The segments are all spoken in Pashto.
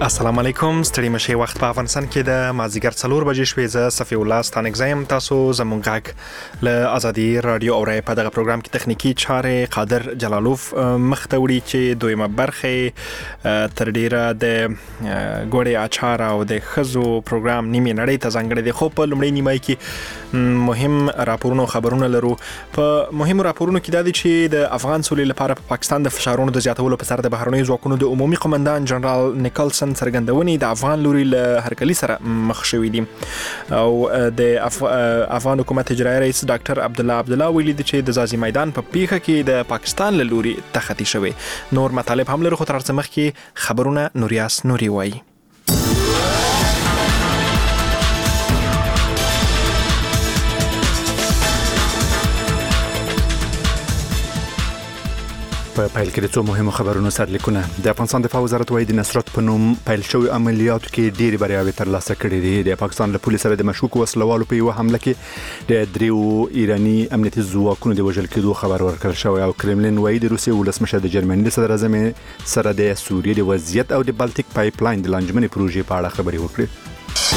السلام علیکم، ستړي مشه وخت په افغانستان کې د مازیګر 4 بجې شوې. زه صفی الله ستانک زم تاسو زمونږ غږ له ازادي رادیو اورئ. په دغه پروګرام کې تخنیکی چارې قادر جلالوف مختوړي چې دویمه برخه تر ډیره د ګوړې اچار او د خزو پروګرام نیمه نړۍ ته ځانګړي دي. خو په لومړی نیمه کې مهم راپورونه خبرونه لرو. په مهمو راپورونو کې دا دي چې د افغان سولې لپاره په پاکستان د فشارونو د زیاتولو په سر د بهرنیو ځواکونو د عمومي قومندان جنرال نیکلسن څرګندونې د افغان لوري له هرکلی سره مخ شوې دي او د افغان حکومت اجرایی رئیس ډاکټر عبدالله ویلي دي چې د ځاځي میدان په پیښه کې د پاکستان له لوري تخطي شوې. نور مطالب هم لري خو تر څه مخکې خبرونه نوریاس نوري وایي. په پیل کې د څو مهمو خبرونو سرلیکونه. د افغانستان دفاع وزارت وايي د نصرت په نوم پیل شوی عملیاتو کې ډېری بریاوې ترلاسه کړې دي. د پاکستان له پولیسو سره د مشکوک وسلوالو په یو حمله کې د دریو ایرانی امنیتي ځواکونو د وژل کېدو خبر ورکړل شوی او کرملین وايي د روسیې ولسمشر د جرمني د صدر اعظم سره د سوریې د وضعیت او د بالټیک پایپ لاین د لانجمنې پروژې په اړه خبرې وکړي.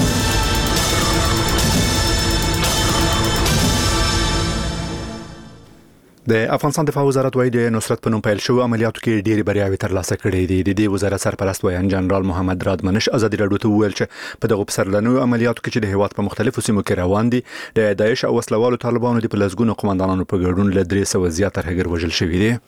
د افغانستان دفاع وزارت وايي د نصرت په نوم پیل شوی عملیاتو کې ډېری بریاوې ترلاسه کړې دي. د دې وزارت سرپرست ویان جنرال محمد رادمنش ازادي راډیو ته وویل چې په دغه پسرلنیو عملیاتو کې چې د هیواد په مختلفو سیمو کې روان دي د داعش او وسلوالو طالبانو د پلازګونو قومندانانو په ګډون له 300 زیات ترهګر وژل شوي دي.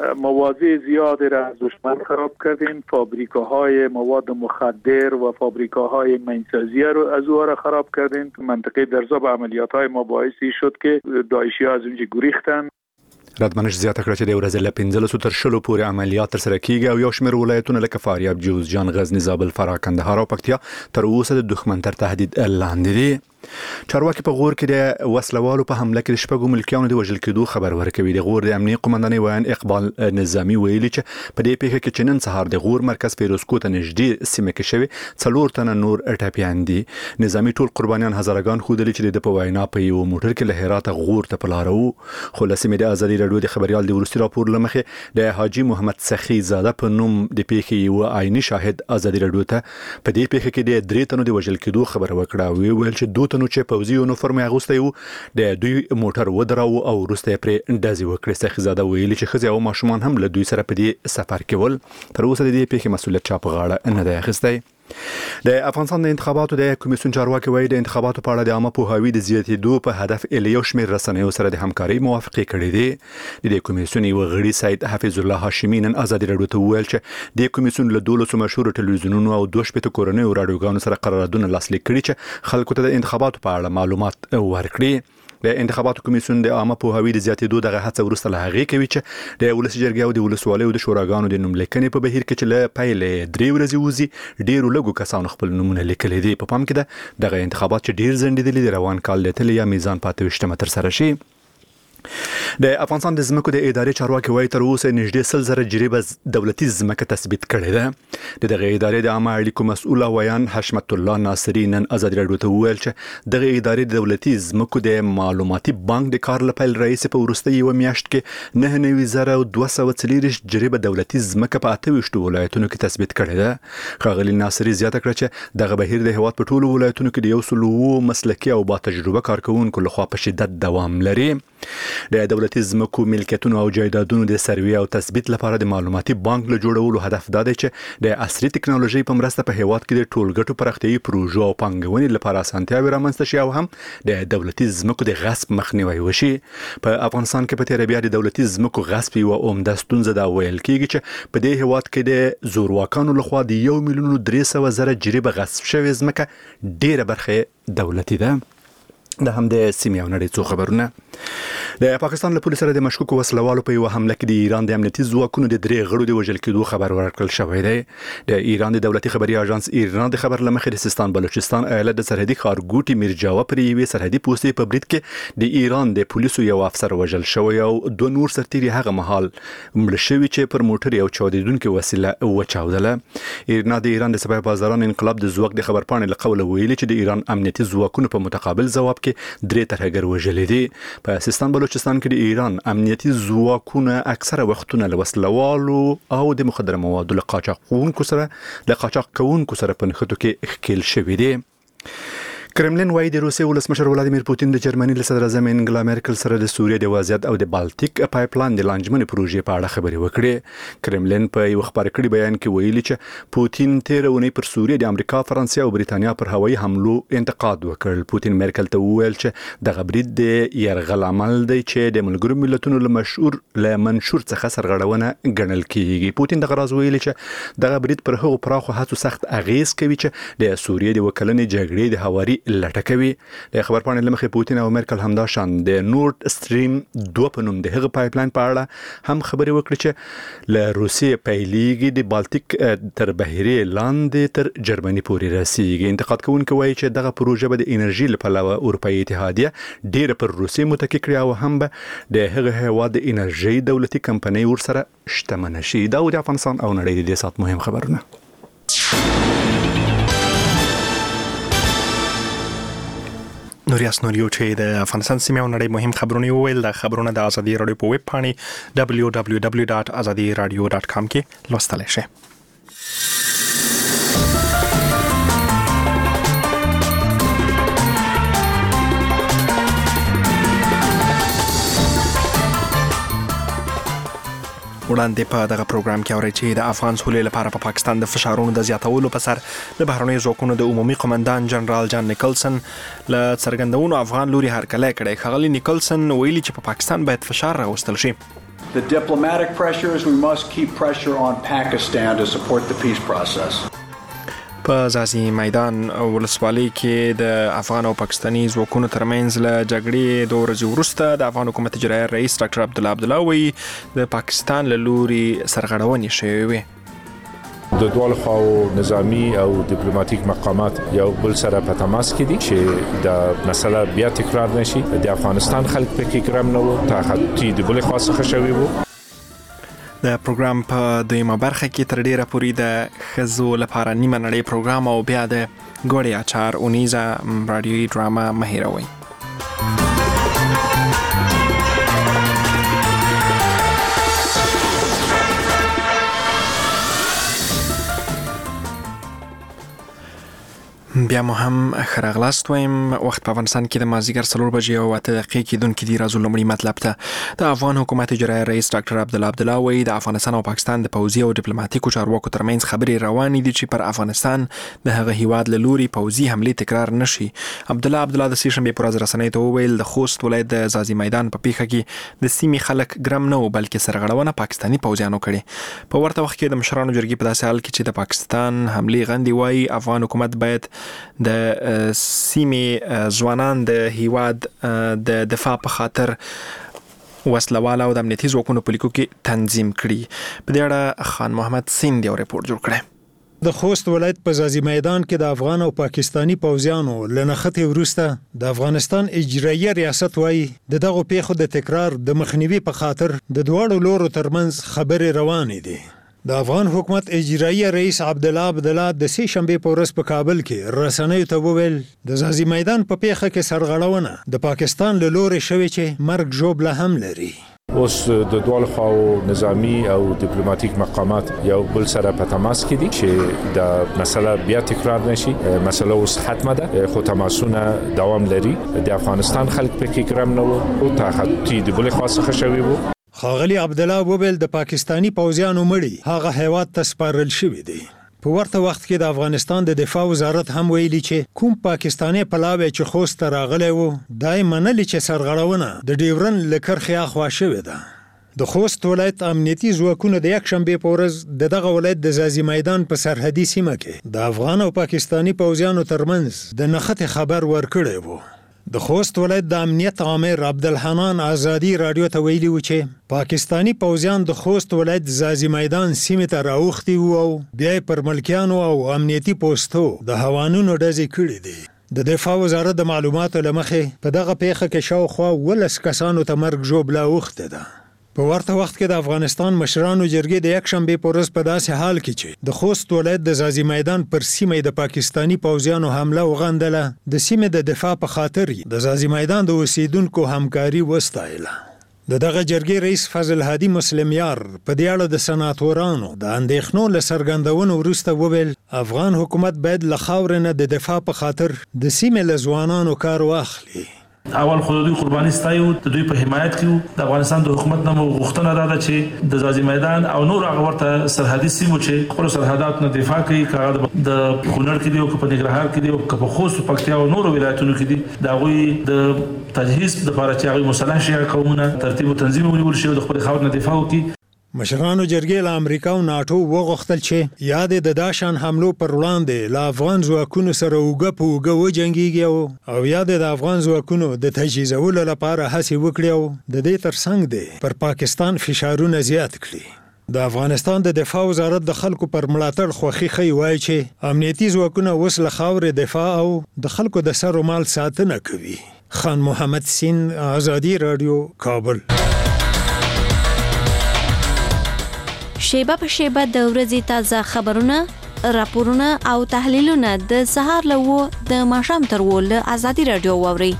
مواضع زیادی را از دشمن خراب کردیم. فابریکاهای مواد مخدر و فابریکاهای مینسازی رو از او را خراب کردیم. منطقه درزا به عملیات‌های ما باعثی شد که داعشی‌ها از اونجا گریختن. رادمنش زیاته کړه چې د ورځې له 15 تر 20 پورې عملیات ترسره کیږي او یو شمېر ولایتونه لکه فاریاب، جوزجان، غزنی، زابل، فراه، کندهار او پکتیا تر اوسه د دښمن تر تهدید لاندې دي. چارواکي په غور کې د وسلوالو په حمله کې د شپږو ملکیانو د وژل کېدو خبر ورکوي. د غور د امنیي قومندانۍ ویان اقبال نظامی ویلي چې په دې پیښه کې چې نن سهار د غور مرکز فیروزکو ته نږدې سیمه کې شوی 4 تنه نور ټپیان دي. نظامی ټول قربانیان هزارګان ښودلي چې د په وینا په یو موټر کې له هرات غور ته پلاره وو. خو له سیمې د ازادي راډیو د خبريال د ورستي راپور لمخې د حاجی محمد سخی زاده په نوم د پیښې یو عیني شاهد ازادي راډیو ته په دې پیښه کې د 3 تنو د وژل کېدو خبر ورکړه. ویل چې 2 تنو چې پوځي یونیفورم اغوستی وو د دوی موټر ودراو او وروسته پرې ډزې وکړې. سخیزاده ویلي چې ښځې او ماشومان هم له دوی سره په دې سفر کې ول. تر اوسه د دې پیښې مسؤلیت چا په غاړه نه دی اخیستی. د افغانستان د انتخاباتو د کمیسیون چارواکي وايي د انتخاباتو په اړه د عامه پوهاوي د زیاتېدو په هدف یو شمېر رسنیو سره د همکارۍ موافقې کړې دي. د کمیسیون یو غړي سید حفیظ الله هاشمي نن ازادي راډیو ته وویل چې د کمیسیون له 12 مشهور ټلویزیونونو او 2 کورنیو رادیوګانو سره قراردادونه لاسلیک کړي چې خلکو ته د انتخاباتو په اړه معلومات ورکړي. د انتخاباتو کمیسیون د عامه پوهاوي د زیاتېدو دغه هڅه وروسته له هغې کوي چې د ولس جرګې او د ولسوالیو د شوراګانو د نوملیکنې په بهیر کې چې له پیلې 3 ورځې وځي ډېرو لږو کسانو خپل نومونه لیکلي دي. په پام کې ده دغه انتخابات چې ډېر ځنډېدلي د روان کال د تل یا میزان 25 ترسره شي. د افغانستان د ځمکو د ادارې چارواکي وايي تر اوسه نږدې 100 جریبه دولتي ځمکه تثبیت کړې ده. د دغه ادارې د عامه اړیکو مسؤل ویان حشمت الله ناصری نن ازادي راډیو ته وویل چې دغه ادارې د دولتي ځمکو د معلوماتي بانک د کار لپاره رئیس په ورسته یو میاشت کې 9240 جریبه دولتي ځمکه په 28 ولایتونو کې تثبیت کړې ده. ښاغلي ناصری زیاته کړه چې دغه بهیر د هیواد په ټولو ولایتونو کې د 100 مسلکي او با تجربه کارکونکو لخوا په شدت دوام لري. د دولتي ځمکو ملکیتونو او جایدادونو د سروې او تثبیت لپاره د معلوماتي بانک له جوړولو هدف دا دی چې د عصري ټکنالوژي په مرسته په هیواد کې د ټولګټو پراختیايي پروژو او پانګونې لپاره اسانتیاوې رامنځته شي او هم د دولتي ځمکو د غصب مخنیوي وشي. په افغانستان کې په تیر بیا د دولتي ځمکو غصب یو عمده ستونزه دا ویل کیږي چې په دې هیواد کې د زورواکانو لخوا د 1,300,000 جریبه غصب شوی ځمکه ډیره برخه دولتي ده. د هم د سیمې او نړۍ څو خبرونه. د پاکستان له پولیسو سره د مشکوک وسلوالو په یو حمله کې د ایران د امنیتي ځواکونو د 3 غړو د وژل کېدو خبر ورکړل شوی دی. د ایران د دولتي خبري اژانس ایران د خبر لمخې د سیستان بلوچستان ایالت د سرحدي ښارګوټي میرجاوه پر یوې سرحدي پوستې په برید کې د ایران د پولیسو یو افسر وژل شوی او 2 نور سرتیري هغه مهال مړ شوي چې پر موټر یو چاودیدونکو وسیله وچاودله. ایران د سپاه بازاران انقلاب د ځواک د خبرپاڼې له قوله ویلي چې د ایران امنیتي ځواکونو په متقابل ځواب کې 3 ترهګر وژل دي. په سیستان بلوچستان کې د ایران امنیتي ځواکونه اکثره وختونه له وسلوالو او د مخدره موادو له قاچاق کوونکو سره په نښتو کې ښکېل شوي دي. کرملین وايي د روسیې ولسمشر ولادیمیر پوتین د جرمني له صدر اعظم انګلا میرکل سره د سوریې د وضعیت او د بالټیک پایپلاین د لانجمنې پروژې په اړه خبرې وکړې. کرملین په یو خبري کړي بیان کې ویلي چې پوتین تیر اونۍ پر سوریې د امریکا، فرانسې او بریتانیا پر هوایي حملو انتقاد وکړ. پوتین میرکل ته وویل چې دغه برید د یرغل عمل دی چې د ملګرو ملتونو له منشور څخه سرغړونه ګڼل کیږي. پوتین دغه راز ویلي چې دغه برید پر هغو پراخو هڅو سخت اغیز کوي چې د سوریې د وکلنې جګړې د هواري لټکوي. د خبر پاڼې لمخې پوتین او میرکل همدا شان د نورد استریم 2 په نوم د هغه پایپلاین په اړه هم خبرې وکړي چې له روسیې پیلېږي د بالټیک تر بحیرې لاندې تر جرمني پورې رسیږي. انتقاد کوونکي وایي چې دغه پروژه به د انرژي له پلوه اروپایي اتحادیه ډېره پر روسیې متکي کړي او هم به د هغه هېواد د انرژي دولتي کمپنۍ ورسره شتمنه شي. دا د افغانستان او نړۍ د دې سات مهم خبرونه. نوریاس نوریو چې د افغانستان سیمه او نړۍ مهم خبرونه ویل. د خبرونه د ازادي رادیو په ویب پاڼې www.azadiradio.com کې لوستلی شئ. وړاندې په دغه پروګرام کې اورئ چې د افغان سولې لپاره په پاکستان د فشارونو د زیاتولو په سر د بهرنیو ځواکونو د عمومي قومندان جنرال جان نیکلسن له څرګندونو افغان لوري هرکلی کړی. ښاغلي نیکلسن ویلي چې په پاکستان باید فشار راوستل شي. The diplomatic pressures, we must keep pressure on Pakistan to support the peace process. په ځاځي میدان ولسوالۍ کې د افغان او پاکستاني ځواکونو ترمنځ له جګړې 2 ورځې وروسته د افغان حکومت اجرایي رئیس ډاکټر عبدالله وایي د پاکستان له لوري سرغړونې شوې وې. د دوه خواو نظامی او ډیپلوماټیک مقامات یو بل سره په تماس کې دي چې د مسله بیا تکرار نشي. د افغانستان خلک پکې ګرم نه وو، تحتی د بل خوا څخه شوی وو. د پروګرام په دویمه برخه کې تر ډیره پورې د ښځو لپاره نیمه نړۍ پروګرام او بیا د ګوړې اچار اونیزه رادیوي ډراما مه هیروئ. بیا مو هم ښه راغلاست وایم. وخت په افغانستان کې د مازدیګر 4 بجې او 8 دقیقې کېدونکي دي. راځو لومړي مطلب ته. د افغان حکومت اجرایي رئیس ډاکټر عبدالله وایي د افغانستان او پاکستان د پوځي او ډیپلوماټیکو چارواکو ترمنځ خبرې روانې دي چې پر افغانستان د هغه هیواد له لوري پوځي حملې تکرار نشي. عبدالله د سې شنبې پر ورځ رسنیو ته وویل د خوست ولایت د ځاځي میدان په پیښه کې د سیمې خلک ګرم نه وو، بلکې سرغړونه پاکستاني پوځیانو کړې. په ورته وخت کې د مشرانو جرګې په داسې حال کې چې د پاکستان حملې غندي وایي افغان حکومت باید د سیمې ځوانان د هیواد د دفاع په خاطر وسلواله او د امنیتي ځواکونو په لیکو کې تنظیم کړي. په دې اړه خان محمد سیند یو ریپورت جوړ کړی. د خوست ولایت په ځاځي میدان کې د افغان او پاکستاني پوځیانو له نښتې وروسته د افغانستان اجرایي ریاست وایي د دغو پیښو د تکرار د مخنیوي په خاطر د دواړو لورو ترمنځ خبرې روانې دي. د افغان حکومت اجرایي رئیس عبدالله د سې شنبې په ورځ په کابل کې رسنیو ته وویل د ځاځي میدان په پیښه کې سرغړونه د پاکستان له لوري شوې چې مرګ ژوبله هم لري. اوس د دوه خواو نظامی او ډیپلوماټیک مقامات یو بل سره په تماس کې دي چې د مسله بیا تکرار نشي. مسله اوس ختمه ده، خو تماسونه دوام لري. د افغانستان خلک پکې ګرم نه وو او تحتی د بل خوا څخه شوی وو. ښاغلي عبدالله وویل د پاکستاني پوځیانو مړي هغه هیواد ته سپارل شوي دي. په ورته وخت کې د افغانستان د دفاع وزارت هم ویلي چې کوم پاکستاني پلاوی چې خوست ته راغلی وو دا یې منلي چې سرغړونه د ډیورن له کرښې اخوا شوې ده. د خوست ولایت امنیتي ځواکونو د یکشنبې په ورځ دغه ولایت د ځاځي میدان په سرحدي سیمه کې د افغان او پاکستاني پوځیانو ترمنځ د نښتې خبر ورکړی وو. د خوست ولایت د امنیت عامر عبدالحنان ازادي رادیو ته ویلي و چې پاکستاني پوځیان د خوست ولایت ځاځي میدان سیمې ته راوختي وو او بیا پر ملکیانو او امنیتي پوستو د هوانونو ډزې کړې دي. د دفاع وزارت د معلوماتو له مخې په دغه پیښه کې شاوخوا 12 کسانو ته مرګ ژوبله اوښتې ده. په ورته وخت کې د افغانستان مشرانو جرګې د یکشنبه په ورځ په داسې حال کې چې د خوست ولایت د زازي میدان پر سیمه د پاکستانی پوځیانو حمله وغندله د سیمه د دفاع په خاطر د زازي میدان د اوسیدونکو همکاري وستایله. دغه جرګې رئیس فضل هادي مسلمیار په دې اړه د سناتورانو د اندېښنو له څرګندونې وروسته وویل افغان حکومت باید له خاورې نه د دفاع په خاطر د سیمې له ځوانانو کار واخلي. اول خو دوی قرباني ستایو د دوی په حمایت کې د افغانستان د حکومت نه غوښتنه ده چې د زازي میدان او نور هغه ورته سرحدي سیمو چې خپل سرحدات نه دفاع کوي کاغذ د کونړ کې دی او په ننګرهار کې دی او په خوست پکتیا او نور ولایتونو کې دي دا غوي د تجهیز د لپاره چې هغه مسلح شي قومونه ترتیب او تنظیم ونیول شي او د خپل خاور نه دفاع وکړي. مشرانو جرګې له امریکا او ناتو وغوښتل چې یاد د داشان حملو پر وړاندې له افغان ځواکونو سره اوږه په اوږه وجنګیږي او یاد د افغان ځواکونو د تجهیزولو لپاره هڅې وکړي او د دې ترڅنګ دی پر پاکستان فشارونه زیات کړي. د افغانستان د دفاع وزارت د خلکو پر ملاتړ خوښي خي وایي چې امنیتي ځواکونه اوس له خاورې دفاع او د خلکو د سر او مال ساتنه کوي. خان محمد سین، آزادی رادیو، کابل. شیبه په شیبه د ورځې تازه خبرونه، راپورونه او تحلیلونه د سهار له 9 د ماښام تر 10 له آزادی رادیو واورئ.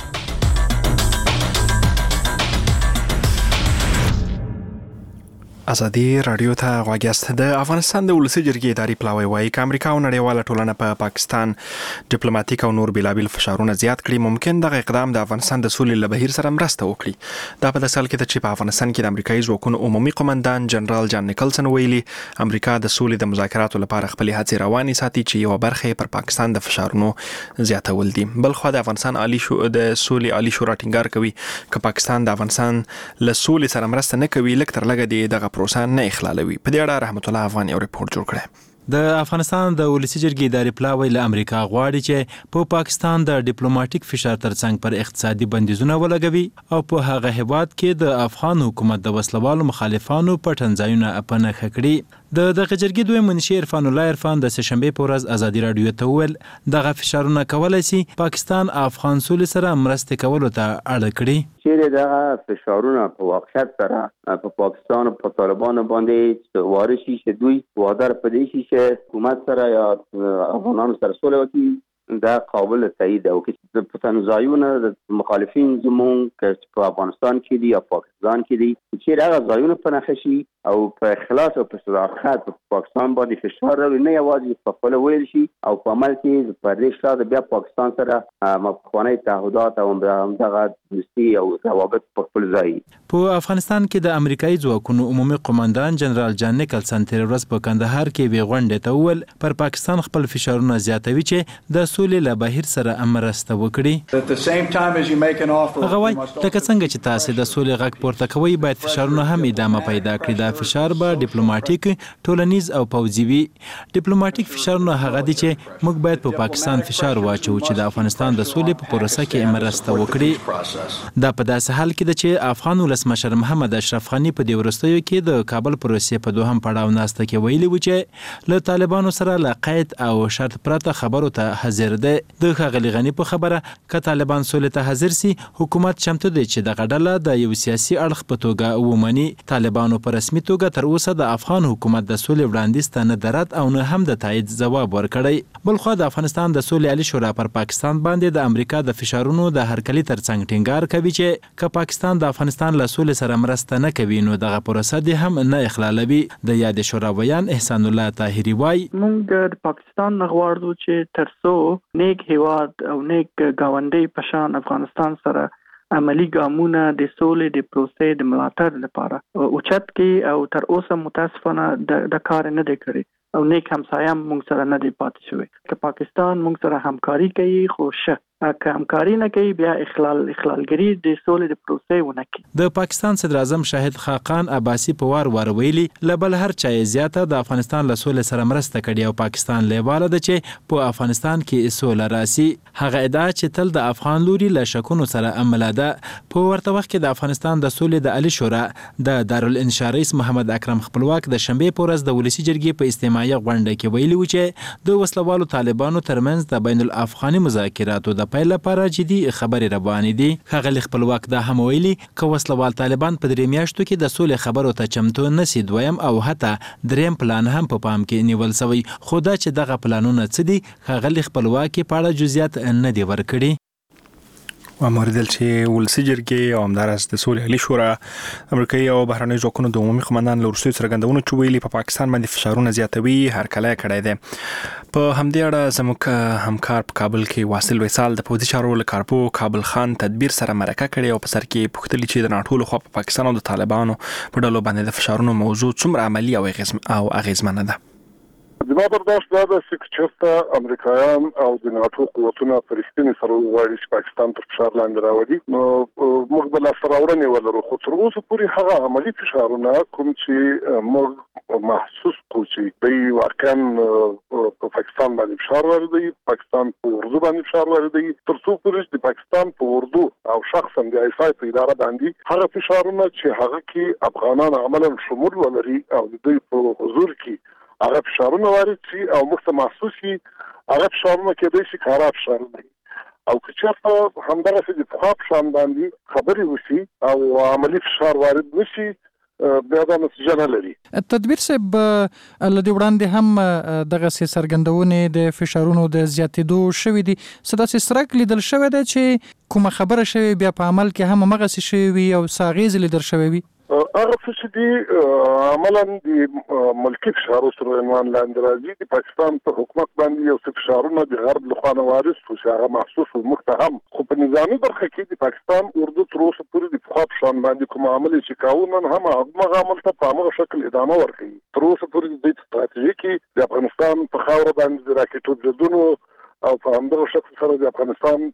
آزادی رادیو ته غوږ یاست. د افغانستان د ولسي جرګې اداري پلاوی وایي چې امریکا او نړیواله ټولنه په پاکستان ډیپلوماټیک او نور بیلابیل فشارونه زیات کړي. ممکن دغه اقدام د افغانستان د سولې له بهیر سره مرسته وکړي. دا په داسې حال کې ده چې په افغانستان کې د امریکایي ځواکونو عمومي قومندان جنرال جان نیکلسن ویلي امریکا د سولې د مذاکراتو لپاره خپلې هڅې روانې ساتي چې یوه برخه یې پر پاکستان د فشارونو زیاتول دي. بلخوا د افغانستان د سولې عالی شورا ټینګار کوي چې پاکستان د افغانستان له سولې سره مرسته نه کوي لږ تر لږه دغه پروسه نه اخلالوي. په دې اړه رحمت الله افغان یو ریپورت جوړ کړی. د افغانستان د ولسي جرګې اداري پلاوی له امریکا غواړي چې په پاکستان د ډیپلوماټیک فشار ترڅنګ پر اقتصادي بندیزونه ولګوي او په هغه هیواد کې د افغان حکومت د وسلوالو مخالفانو پټنځایونه په نښه کړي. د دغه جرګې دوی منشي عرفان الله عرفان د سهشنبه په ورځ آزادي رادیو ته وویل دغه فشارونه کولای شي پاکستان افغان سولې سره مرسته کولو ته اړ کړي. چیرې دغه فشارونه په واقعیت سره په پاکستان او په طالبانو باندې وارد شي چې دوی وعده په دې شي چې حکومت سره یا افغانانو سره سوله وکړي دا قابل تایید او چې د تنظیمونه د مخالفین زمون چې په افغانستان کې دي یا پاکستان کې دي چې هغه ځایونه په نښه شي او په اخلاص او په صداقت په پاکستان باندې فشار راوړي نه یوازې په خپل ویل شي او په عمل کې په دې شاده بیا پاکستان سره مخکنی تعهدات او دغه دوستي او روابط په خپل ځای. په افغانستان کې د امریکایي ځواکونو عمومي قومندان جنرال جان نیکلسن تیر ورځ په کندهار کې وی غونډه ته وویل پر پاکستان خپل فشارونه زیاتوي چې د سولې له بهیر سره مرسته وکړي. هغه وایي لکه څنګه چې تاسو د سولې غږ پورته کوئ باید فشارونه هم ادامه پیدا کړي. دا فشار به ډیپلوماټیک، ټولنیز او پوځي وي. ډیپلوماټیک فشارونه هغه دي چې موږ باید په پاکستان فشار واچو چې د افغانستان د سولې په پروسه کې مرسته وکړي. دا په داسې حال کې ده چې افغان ولسمشر محمد اشرف غني په دې وروستیو کې د کابل پروسې په دوهم پړاو ناسته کې ویلي و چې له طالبانو سره له قید او شرط پرته خبرو ته حاضر ده. د ښاغلي غني په خبره که طالبان سولې ته حاضر سي حکومت چمتو دی چې دغه ډله د یو سیاسي اړخ په توګه ومني. طالبانو په رسمي توګه تر اوسه د افغان حکومت د سولې وړاندیز ته نه د رد او نه هم د تایید ځواب ورکړی. بلخوا د افغانستان د سولې عالی شورا پر پاکستان باندې د امریکا د فشارونو د هرکلي ترڅنګ ټینګار کوي چې که پاکستان د افغانستان له سولې سره مرسته نه کوي نو دغه پروسه دې هم نه اخلالوي. د یاد شورا ویان احسان الله طاهری وایي موږ د پاکستان غواړو چې ترڅو نیک هیواد او نیک گاونډي په شان افغانستان سره عملی ګامونه د سولې د پروسې د ملاتړ لپاره اوچت کې او تر اوسه متاسفانه د کار نه دی کړی او نیک همسایه موږ سره نه دی پاتې شوی. که پاکستان موږ سره همکاري کوي خو که همکاري نه کوي بیا اخلالګری د سولې د پروسې ونه کوي. د پاکستان صدر اعظم شاهد خاقان عباسی په وار ویلي لبل هر چا زیاته د افغانستان له سولې سره مرسته کړي او پاکستان لیواله ده چې په افغانستان کې سوله راسي. هغه ادعا چې تل د افغان لوري له شکونو سره عمل ده. په ورته وخت کې د افغانستان د سولې د عالی شورا د دارالانشا رئیس محمد اکرم خپلواک د شنبه په ورځ د ولسي جرګې په استماعي غونډه کې ویلي و چې د وسلوالو طالبانو ترمنځ د بین الافغاني مذاکراتو د د پیل لپاره جدي خبرې روانې دي. ښاغلي خپلواک دا هم ویلي که وسلوال طالبان په 3 میاشتو کې د سولې خبرو ته چمتو نسی، دویم او حتی دریم پلان هم په پام کې نیول شوی، خو دا چې دغه پلانونه څه دي ښاغلي خپلواک په اړه جزئیات نه دي ورکړي. وموردل چې ولسی جرګې او همدارس د سولې علي شورا امریکایي او بهرنۍ ځواکونو د عمومي قومندان له وروستیو څرګندونو چې ویلي په پاکستان باندې فشارونه زیاتوي هرکلی کړی دی. په همدې اړه زموږ همکار په کابل کې واصل وصال د پوځي چارو له کارپو کابل خان تدبیر سره مرکه کړې او په سر کې پوښتلي چې د ناټو لخوا په پاکستان او د طالبانو په ډلو باندې د فشارونو موضوع څومره عملي او اغیزمنه ده. زما برداشت دا ده چې چېرته امریکایان او د ناټو قوتونه په رښتینې سره وغواړي چې پاکستان تر فشار لاندې راولي، نو موږ به لاسته راوړنې ولرو، خو تر اوسه پورې هغه عملي فشارونه کوم چې موږ محسوس کړو چې دوی واقعا په پاکستان باندې فشار واردوي، پاکستان په اردو باندې فشار واردوي، تر څو پورې د پاکستان په اردو او شخصا د ایسای په اداره باندې هغه فشارونه چې هغه کې افغانان عملا شمول ولري او د دوی په حضور کې هغه فشارونه وارد شي او موږ ته محسوس شي، هغه فشارونه کېدای شي کارا فشارونه او که چېرته همدغسې د پخوا په شان باندې خبرې وشي او عملي فشار وارد نشي بیا دا نتیجه نه لري. تدبیر صاحب له دې وړاندې هم دغسې څرګندونې د فشارونو د زیاتېدو شوي دي، څه داسې څرک لیدل شوی دی چې کومه خبره شوې بیا په عمل کې هم همغسې شوې وي او څه اغېزې لیدل شوی وي؟ هغه څه چې دي عملا د ملکي فشارو سره عنوان لاندې راځي، د پاکستان په حکومت باندې یو څه فشارونه د غرب لخوا نه وارد شو چې هغه محسوس و موږ ته هم، خو په نظامي برخه کې د پاکستان اردو تر اوسه پورې د پخوا په شان باندې کوم عمل چې کاوه نن هم هغه عمل ته په همغه شکل ادامه ورکوي. تر اوسه پورې د دوی ستراتیژي کې د افغانستان په خاوره باندې د راکېټو بریدونو او په همدغه شکل سره د افغانستان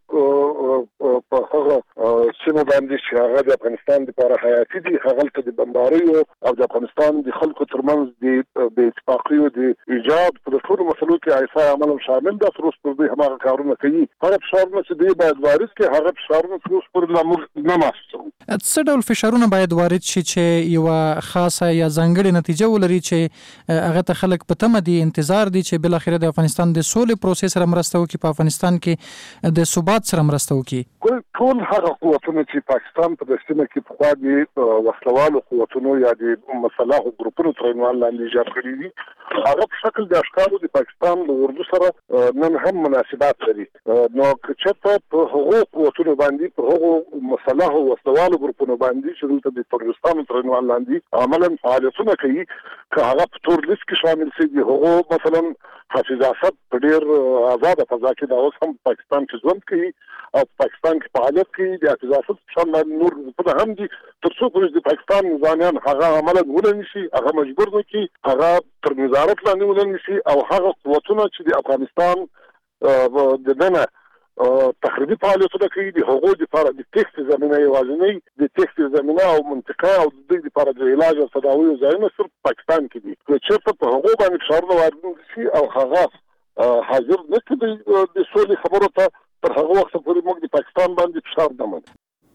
په هغه سیمه باندې چې هغه د افغانستان لپاره حیاتي دي، هغلته د بمباریو او د افغانستان د خلکو ترمنځ د بې اتفاقیو د ایجاد په ټولو مسلو کې ایسا عمل شامل ده. تر اوسه پورې دوی هماغه کارونه کوي، هغه فشارونه چې دوی باید وارد کړي هغه فشارونه تر اوسه پورې لا موږ نه محسوسوو. څه ډول فشارونه باید وارد شي چې یوه خاصه یا ځانګړې نتیجه ولري چې هغه ته خلک په تمه دي، انتظار دي چې بالاخره د افغانستان د سولې پروسې سره مرسته وکړي، په افغانستان کې د ثبات سره مرسته وکړي؟ ټول هغه قوتونه چې پاکستان په دې سیمه کې پخوا د وسلوالو قوتونو یا د مسلحو ګروپونو تر عنوان لاندې ایجاد کړي دي، هغه په شکل د اشکالو د پاکستان له اردو سره نن هم مناسبات لري. نو که چېرته په هغو قوتونو باندې په هغو مسلحو وسلوالو ګروپونو باندې چې دلته د تروریستانو تر عنوان لاندې عملا فعالیتونه کوي، که هغه په تور لیست کې شامل شي، د هغو مثلا حافظ اسد په ډېر آزاده فضا کې دا اوس هم پاکستان کې ژوند کوي او په پاکستان کې فعالیت کوي، د حافظ اسد په شان باندې نور ګروپونه هم دي، تر څو پورې د پاکستان نظامیان هغه عملا ونه شي، هغه مجبور نه کړي، هغه تر نظارت لاندې ونه شي او هغه قوتونه چې د افغانستان د دننه تخریبي فعالیتونه کوي، د هغو لپاره د تېښتې زمینه یوازینۍ د تېښتې زمینه او منطقه او د دوی لپاره د علاج او تداوي ځایونه صرف پاکستان کې دي. که چېرته په هغو باندې فشارونه وارد شي او هغه حاضر نه کړي د سولې خبرو ته، تر هغه وخته پورې موږ د پاکستان باندې فشار نه منو.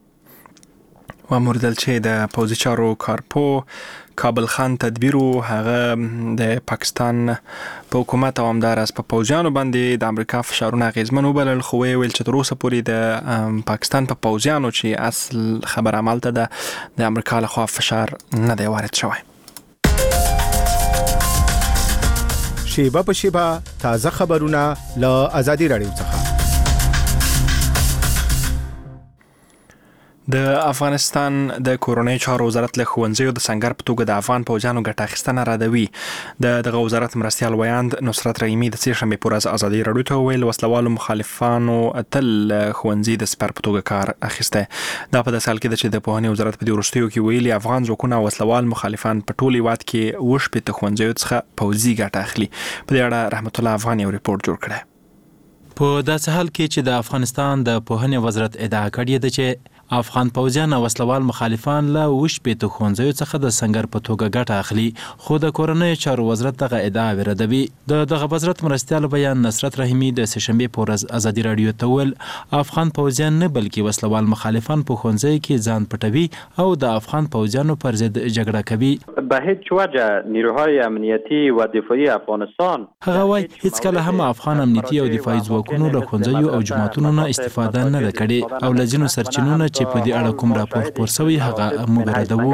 وموردل چې د پوځي چارو کارپو کابل خان تدبیر هغه د پاکستان په حکومت او همدارس په پوځیانو باندې د امریکا فشارونه اغیزمن وبلل، خو ویل چې تر اوسه پورې د پاکستان په پوځیانو چې اصل خبر عمل ته د امریکا لخوا فشار نه دی وارد شوی. شیبه په شیبه تازه خبرونه له آزادي رادیو څخه. د افغانستان د کورنۍ چارو وزارت له ښوونځیو د سنگر په توګه د افغان پوځیانو ګټه اخیستنه ردوي. دغه وزارت مرستیال ویاند نصرت رحیمي د سهشنبې په ورځ ازادي راډیو ته وویل وسلوالو مخالفانو تل ښوونځي د سپر په توګه کار اخیسته. دا په داسې حال کې ده چې د پوهنې وزارت په دې وروستیو کې ویلي افغان ځواکونه او وسلوال مخالفان په ټول هیواد کې 80 ښوونځیو څخه پوځي ګټه اخلي. په دې اړه رحمت الله افغان یو ریپورت جوړ کړی. په داسې حال کې چې د افغانستان د پوهنې وزارت ادعا کړې ده چې افغان پوځیان او وسلوال مخالفان له وش په ښوونځیو څخه د سنگر په توګه ګټه اخلي، خو د کورنۍ چارو وزارت دغه ادعا ردوي. دغه وزارت مرستیال بیان نصرت رحیمي د سهشنبې په ورځ ازادي راډیو ته وویل افغان پوځیان نه بلکې وسلوال مخالفان په ښوونځیو کې ځان پټوي او د افغان پوځیانو پر ضد جګړه کوي. به هیچ وجه نیروهای امنیتی و دفاعی افغانستان هغه وایي هیڅ کله هم افغان امنیتي او دفاعي ځواکونو له ښوونځیو او جوماتونو نه استفاده نه ده کړې او له ځینو سرچینو نه چې په دې اړه کوم راپور خپور شوی هغه موږ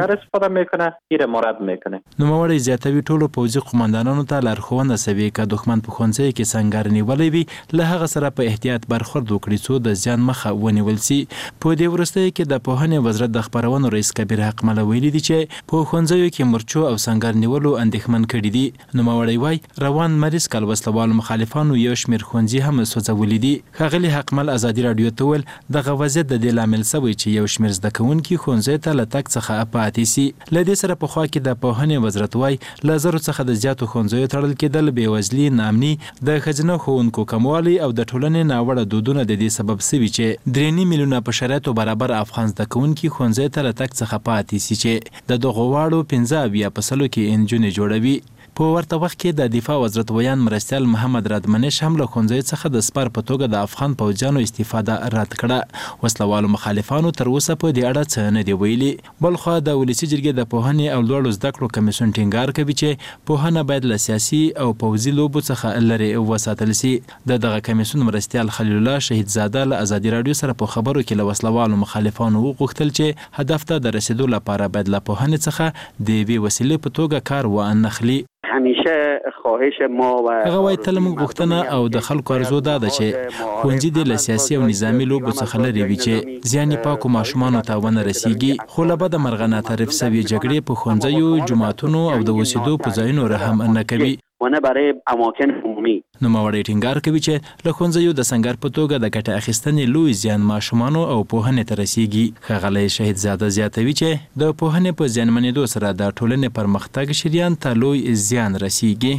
ردوو. نوموړی زیاتوي ټولو پوځي قومندانانو ته لارښوونه شوې که دښمن په ښوونځیو کې سنګر نیولی وي له هغه سره په احتیاط برخورد وکړي څو د زیان مخه ونیول سي. په دې وروستیو کې د پوهنې وزارت د خپرونو رئیس کبیر حقمله ویلي دي چې په ښوونځیو کې مرچو او سنګر نیولو اندېښمن کړي دي. نوموړی وایي روان مریض کال وسلوالو مخالفانو یو شمېر ښوونځي هم سوځولي دي. ښاغلي حقمل ازادي راډیو ته وویل دغه وضعیت د دې لامل شوی چې یو شمېر زده کوونکي ښوونځیو ته له تګ څخه پاتې سي. له دې سره پخوا کې د پوهنې وزارت وایي له زرو څخه د زیاتو ښوونځیو تړل کېدل، بېوزلي، ناامني، د ښځینه ښوونکو کموالی او د ټولنې ناوړه دودونه د دې سبب شوي چې 3 میلیونه په شرایطو برابر افغان زده کوونکي ښوونځیو ته له تګ څخه پاتې سي چې د دغو واړو 15% کې نجونې جوړوي. په ورته وخت کې د دفاع وزارت ویان مرستیال محمد رادمنش هم له ښوونځیو څخه د سپر په توګه د افغان پوځیانو استفاده رد کړه. وسلوالو مخالفانو تر اوسه په دې اړه څه نه دي ویلي. بلخوا د ولسي جرګې د پوهنې او لوړو زده کړو کمیسیون ټینګار کوي چې پوهنه باید له سیاسي او پوځي لوبو څخه لرې وساتل سي. دغه کمیسیون مرستیال خلیل الله شهید زاده له ازادي راډیو سره په خبرو کې له وسلوالو مخالفانو وغوښتل چې هدف ته د رسیدو لپاره باید له پوهنې څخه د یوې وسیلې په توګه کار وانخلي. همیشه خواهش ما و هغه وایي تل موږ غوښتنه او د خلکو ارزو دا ده چې ښوونځي دې له سیاسي او نظامي لوبو څخه لرې وي چې زیان یې پاکو ماشومانو ته ونه رسیږي. خو له بده مرغه ناتعریف شوې جګړې په ښوونځیو، جوماتونو او د اوسېدو په ځایونو رحم نه کوي. ونه برای اماکن عمومی نوموړی ټینګار کوي چې له ښوونځیو د سنګر په توګه د ګټې اخیستنې لوی زیان ماشومانو او پوهنې ته رسیږي. ښاغلی شهید زاده زیاتوي چې د پوهنې په زیانمنېدو سره د ټولنې پرمختګ شریان ته لوی زیان رسیږي.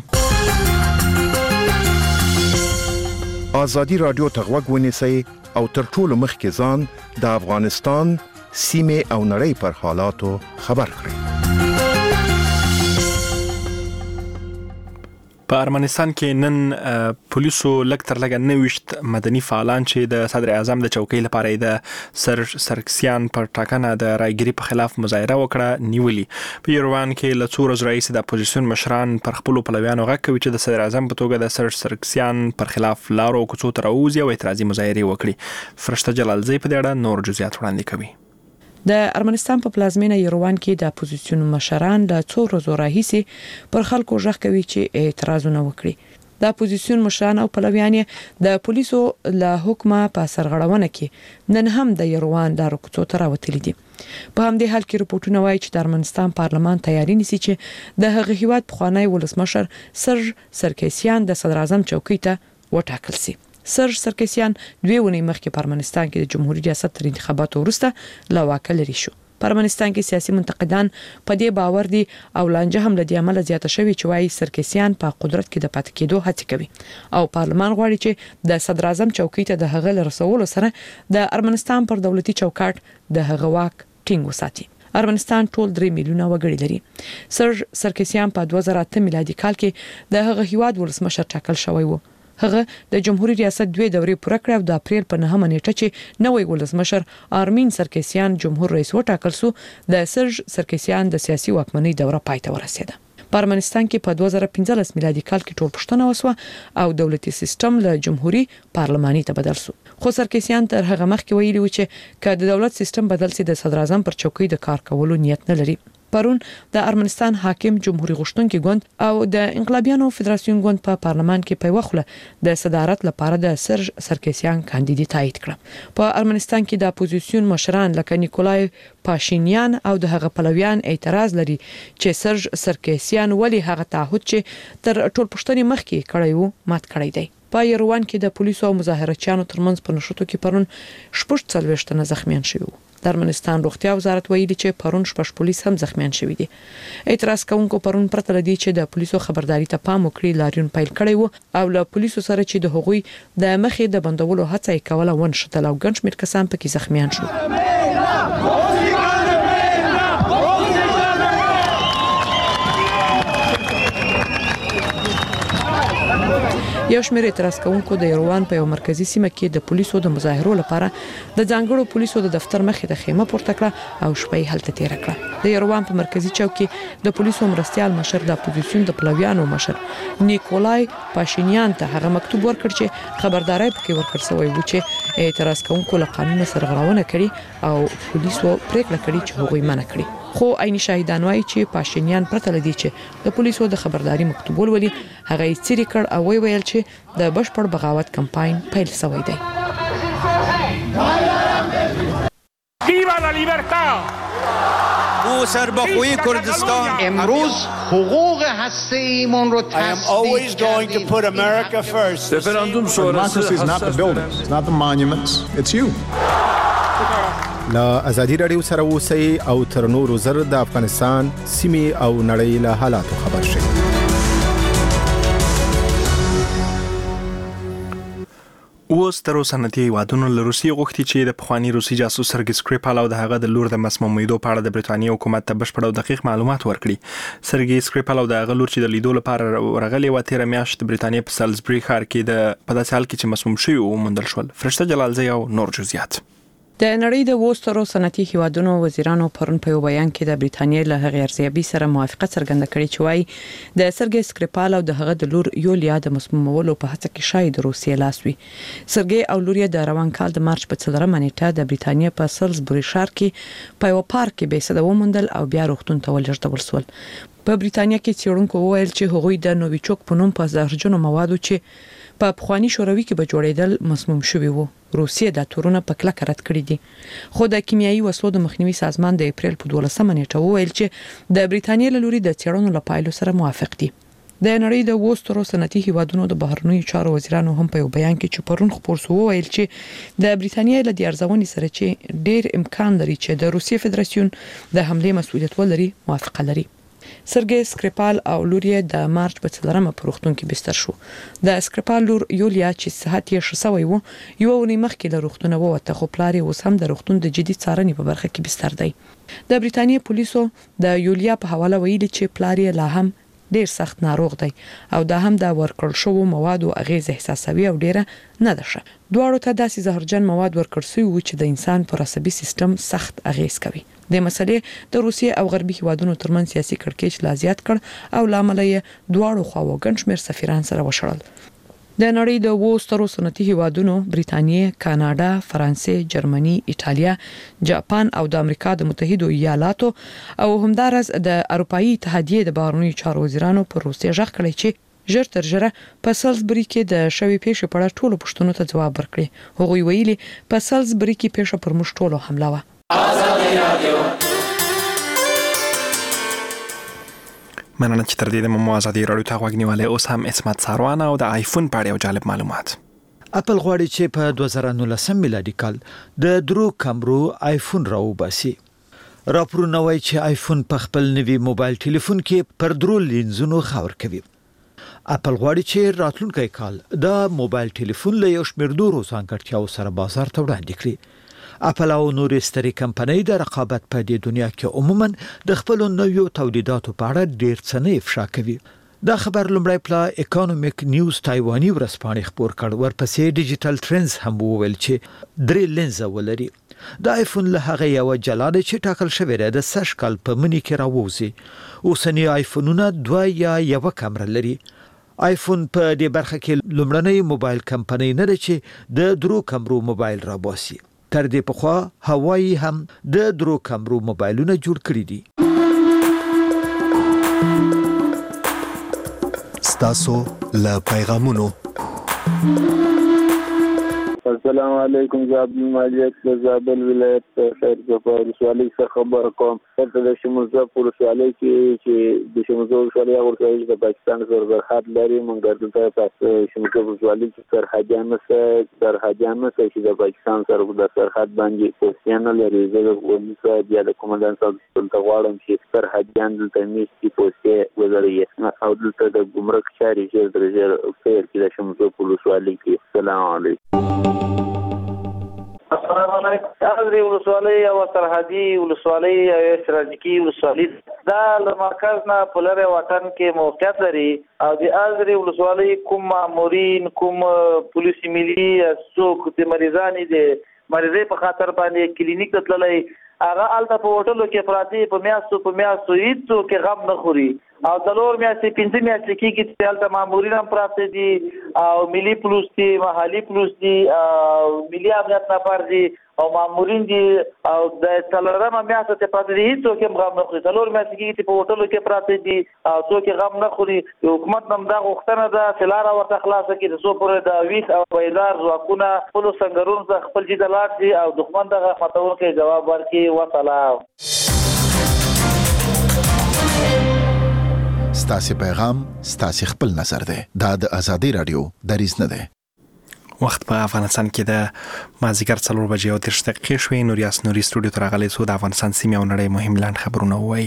ازادي راډیو ته غوږ ونیسئ او تر ټولو مخکې ځان د افغانستان سیمې او نړۍ پر حالاتو خبر کړئ. په ارمنستان کې نن پولیسو لږ تر لږه 29 مدني فعالان چې د صدر اعظم د چوکۍ لپاره د سر سرکسیان پر ټاکنه د رایګيري په خلاف مظاهره وکړه نیولي. په یروان کې له څو ورځې راهیسې د اپوزیسیون مشران پر خپلو پلویانو غږ کوي چې د صدر اعظم په توګه د سر سرکسیان پر خلاف لارو کوڅو ته راوځي او اعتراضي مظاهرې وکړي. فرشته جلالزی په دې اړه نور جزئیات وړاندې کوي. د ارمنستان په پلازمینه یروان کې د اپوزیسیون مشران د څو ورځې راهیسې پر خلکو غږ کوي چې اعتراضونه وکړي. د اپوزیسیون مشران او پلویان د پولیسو له حکمه په سرغړونه کې نن هم د یروان د کوڅو ته راوتلي دي. په همدې حال کې رپورټونه وایي چې د ارمنستان پارلمان تیاری نیسي چې د هغه هیواد پخوانی ولسمشر سرج سرکسیان د صدر اعظم چوکۍ ته وټاکل شي. سرج سرکسیان 2 ونې مخکې په ارمنستان کې د جمهوریت ریاست تر انتخاباتو وروسته له واکه لرې شو. په ارمنستان کې سیاسي منتقدان په دې باور دي او لانجه هم له دې عمله زیاته شوې چې وايي سرکسیان په قدرت کې د پاتې کېدو هڅه کوي او پارلمان غواړي چې د صدر اعظم چوکۍ ته د هغه رسولو سره د ارمنستان پر دولتي چوکاټ د هغه واک ټینګ وساتي. ارمنستان ټول 3 میلیونه وګړي لري. سرج سرکسیان په 2008 میلادي کال کې د هغه هیواد ولسمشر ټاکل شوی و. هغه د جمهوریت ریاست 2 دورې پوره کړې او د اپریل په 9 نیټه چې نوې ولسمشر آرمین سرکسیان جمهور رئیس وټاکل شو د سرج سرکسیان د سیاسي واکمنۍ دوره پای ته ورسېده. په ارمنستان کې په 2015 میلادي کال کې ټول پښتنه وسوه او دولتي سیستم له جمهوریت پارلماني ته بدل شو. خو سرکسیان تر هغه مخکې ویلي و چې که د دولت سیستم بدل شي د صدر اعظم پر چوکۍ د کار کولو نیت نه لري. پرون د ارمنستان حاکم جمهوریت غوښتونکي ګوند او د انقلابیانو فدراسیون ګوند په پارلمان کې په وخله د صدارت لپاره د سرج سرکسیان کاندیدي تایید کړ. په ارمنستان کې د اپوزیسیون مشران لکه نیکولای پاشینیان او د هغه پلویان اعتراض لري چې سرج سرکسیان ولی هغه تعهد چې تر ټول پښتني مخکې کړی وو مات کړی دی. په یروان کې د پولیسو او مظاهرچیانو ترمنځ په نښتو کې پرون 46 تنه زخمیان شوي وو. د ارمنستان روغتیا وزارت ویلي چې پرون 6 پولیس هم زخمیان شوي دي. اعتراض کوونکو پرون پرته لدی چې د پولیسو خبرداري ته پام وکړي لاریون پیل کړی وو او له پولیسو سره چې د هغوی د مخې د بندولو هڅه کوله ونشتل او ګڼ شمېر کسان پکې زخمیان شو. یو شمېر اعتراض کوونکو د یروان په یو مرکزی سیمه کې د پولیسو د مظاهرو لپاره د ځانګړو پولیسو د دفتر مخې ته خیمه پورته کړه او شپه یې هلته تیر کړه. د یروان په مرکزی چوک کې د پولیسو مرستيال مشر د اپوزیسیون د پلویانو مشر نیکولای پاشینیان ته هغه مکتوب ورکړ چې خبرداري پکې ورکړ شوی و چې اعتراض کوونکو له قانون سرغړونه کړي او پولیسو پریکړه کړې چې هغوی منع کړي. خو عیني شاهدان وایي چې پاشینیان پرته لدی چې د پولیسو د خبرداري مکتوب ولولي هغه یې چیرې کړ او ویل چې د بشپړ بغاوت کمپاین پیل شوی دی. ویوا لا لیبرتا او سربخوی کردستان امروز حقوق هسته‌ایمون رو I am always going to put America first. Referendum sonrası is not the buildings, it's not the monuments, it's you. لا ازادي رادیو سره اوسئ او تر نورو زر د افغانستان سیمې او نړۍ له حالاتو خبر شئ. اوس تر اوسه نتي وادونو له روسي غوښتي چې د پخوانی روسي جاسوس سرګي سکریپال او د هغه د لور د مسمومیدو په اړه د برتانیې حکومت ته بشپړ او دقیق معلومات ورکړي. سرګي سکریپال او د هغه لور چې د لیدو لپاره ورغلي و تیر میاشت د برتانیې په سالزبري ښار کې د په داسې حال کې چې مسموم شوی و موندل شول. فرشته جلالزی او نور جزئیات. د نړۍ د وسترو صنعتي هیوادونو وزیرانو پرون په بیان کې د برتانیې له هغې ارزیابي سره موافقت څرګنده کړې چې وايي د سرګي سکریپال او د هغه د لور یولیا د مسمومولو په هڅه کې شاید روسیې لاس وي. سرګي او لور یې د روان کال د مارچ په 4 نیټه د برتانیې په سالزبري ښار کې په یو پارک کې بې سده وموندل او بیا روغتون ته ولېږدول شول. په برتانیې کې څېړونکو وویل چې هغوی د نوویچوک په نوم په زهرجنو موادو چې په پخوانی شوروي کې به جوړېدل مسموم شوی وو. روسیه د تورونه په کلک رد کړی دي. خو د کیمیاوي وسلو د مخنیوي سازمان د اپریل په 12 نیټه وویل چې د برتانیې له لوري د څېړنو لپاره سره موافق دي. د نړۍ د وسترو صنعتي هیوادونو د بهرنیو چارو وزیرانو هم په بیان کې چې پرون خبر شو ویل چې د برتانیې له دې ارزونې سره چې ډېر امکان لري چې د روسیې فدراسیون د حمله مسؤلیت ولري موافقه لري. سرګي سکریپال او لور یې د مارچ په 4 په روغتون کې بستر شو. د سکریپال لور یولیا چې صحت یې ښه شوی و یو ونی مخکې له روغتون ووته خو پلار یې اوس هم د روغتون د جدي څارنې په برخه کې بستر دی. د برتانیې پولیسو د یولیا په حواله ویلي چې پلار یې لا هم ډیر سخت ناروغ دی او دا هم د ورکړل شوو موادو اغیز احساسوي او ډیره نه ده ښه. دواړو ته داسې زهرجن مواد ورکړل شوي و چې د انسان پر عصبي سیستم سخت اغیز کوي. د مسلې د روسیې او غربي هیوادونو ترمنځ سیاسي کړکېچ لا زیات کړ او لامل یې دواړو خواو ګڼ شمېر سفیران سره وشړل. د نړۍ د وسترو صنعتي هیوادونو برتانیې، کاناډا، فرانسې، جرمني، ایټالیا، جاپان او د امریکا د متحده ایالاتو او همدارس د اروپאי اتحادیې د بهرنیو چارو وزیرانو پر روسیې ژغ کړی چې ژر تر ژره په سالزبري کې د شوی پیښې په اړه ټولو پوښتنو ته ځواب ورکړي. هغوی ویلي په سالزبري کې پیښه پر موږ ټولو حمله وه. مننه چې تر دې د ازادي رادیو ته غوږ نیولې. اوس هم اسمت ساروان او د آیفون په اړه یو جالب معلومات. اپل غواړي چې په 2019 میلادي کال د درو کمرو آیفون راوباسي. راپورونه وایي چې آیفون په خپل نوي موبایل ټلیفون کې پر درو لینزونو خاور کوي. اپل غواړي چې راتلونکي کال د موبایل ټلیفون له یو شمېر نورو ځانګړتیاو سره بازار ته وړاندې کړي. اپل او نورې سترې کمپنۍ د رقابت په دې دنیا کې عموما د خپل نویو تولیداتو په اړه ډېر څه نه افشا کوي. دا خبر لومړی پلا اکونومیک نیوز تایواني ورځپاڼې خبر کړ. ورپسې ډیجیټل ټرندز هم وویل چې 3 لینز ولري. د آیفون له هغه یو جلاده چې ټاکل شوی دی د سږ کال په منی کې راووځي. اوسنی آیفونونه 2 یا 1 کمره لري. آیفون په دې برخه کې لومړنۍ موبایل کمپنۍ نه ده چې د درو کمرو موبایل راباسي. تر دې پخوا هواوی هم د درو کمرو موبایلونه جوړ کړي دي. ستاسو له پیغامونو. السلام علیکم. زابل مالیت د زابل ولایت خیر ظفر ولسوالۍ څخه خبر کوم. د شمولزه ولسوالۍ کې چې د شمولزه ولسوالۍ ورته د پاکستان سره سرحد لري. موږ دلته په شمولزه ولسوالۍ کې سرحدیان چې د پاکستان سره د سرحد باندې پوسټیان لري. زه د ولسوالۍ بیا د کومندان صاحب ته غواړم چې سرحدیان دلته میشتي پوسټي ولري او دلته د ګمرک چارې چې درجه خیر کې د شمولزه ولسوالۍ کې. السلام علیکم. السلام علیکم. ازرې ولسوالۍ او سرحدي ولسوالۍ او استراتیژیکي ولسوالۍ دا له مرکز نه په لرې واټن کې موقعیت لري او د ازرې ولسوالۍ کوم مامورین کوم پولیس ملي څوک د مریضانو د مریضۍ په خاطر باندې کلینیک ته تللی هغه الته په هوټلو کې پراته په میاشتو هیڅوک غم نه خوري او څلور میاشتې 5 میاشتې کېږي چې هلته مامورین هم پراته دي او ملي پولیس دي محلي پولیس دي او ملي امنیت نفر دي او مامورین دي او د څلورمه میاشته چې پراته دي هیڅوک هم غم نه خوري څلور میاشتې کېږي چې په هوټلو کې پراته دي او څوک غم نه خوري حکومت هم دا غوښتنه ده چې لاره ورته خلاصه کړي د څو پورې د ویښ او بیدار ځواکونه خپلو سنګرونو ته خپل جیده لاړ شي او دښمن دغه ماتونکی ځواب ورکړي. وسلام. ستاسو پیغام ستاسو خپل نظر دی. دا د ازادي رادیو دریځ نه دی. وخت په افغانستان کې د مازیګر 4 بجې او 30 دقیقې شوې. نوریاس نوري سټوډیو ته راغلی سو د افغانستان سیمې او نړۍ مهم لاند خبرونه وایي.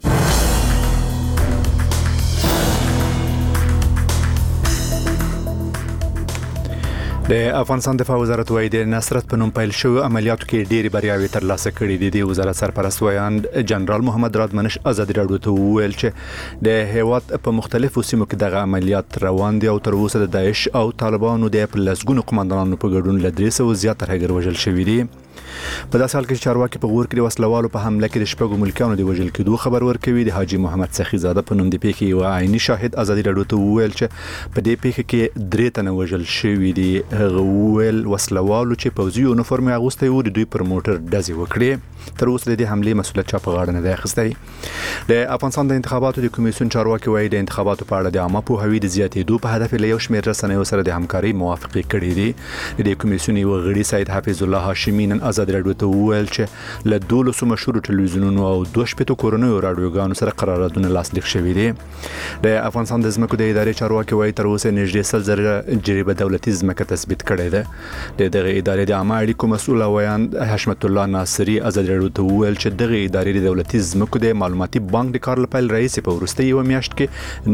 د افغانستان دفاع وزارت وايي د نصرت په نوم پیل شوی عملیاتو کې ډېری بریاوې ترلاسه کړې دي. د وزارت سرپرست ویاند جنرال محمد راد منش ازادي راډیو ته وویل چې د هیواد په مختلفو سیمو کې دغه عملیات روان دي او تر اوسه د داعش او طالبانو د لسګونو قوماندانانو په ګډون له 300 زیات ترهګر وژل شوي دي. په داسې حال کې چې چارواکي په غور کې د وسلوالو په حمله کې د شپږو ملکیانو د وژل کېدو خبر ورکوي. د حاجی محمد سخی زاده په نوم د پیښې یو عیني شاهد ازادي راډیو ته وویل چې په دې پیښه کې 3 تنه وژل شوي دي. هغه وویل وسلوالو چې پوځي یونیفورم اغوستی و د دوی پر موټر ډزې وکړې. تر اوسه د دې حملې مسؤلیت چا په غاړه نه دی اخیستی. د افغانستان د انتخاباتو د کمیسیون چارواکي وايي د انتخاباتو په اړه د عامه پوهاوي د زیاتېدو په هدف له یو شمېر رسنیو سره د همکارۍ موافقې کړې دي. د دې کمیسیون یو غړي سید حفیظ الله هاشمي نن ازادي راډیو ته وویل چې له 12 مشهور ټلویزیونونو او 2 کورنیو رادیوګانو سره قراردادونه لاسلیک شوي دي. د افغانستان د ځمکو د ادارې چارواکي وايي تر اوسه نږدې 100 جریبه دولتي ځمکه تثبیت کړې ده. د دغه ادارې د عامه اړیکو مسؤل ویاند حشمت الله ناصری ازادي راډیو ته وویل چې دغه ادارې د دولتي ځمکو د معلوماتي بانک د کار لپاره رئیس په وروستي یو میاشت کې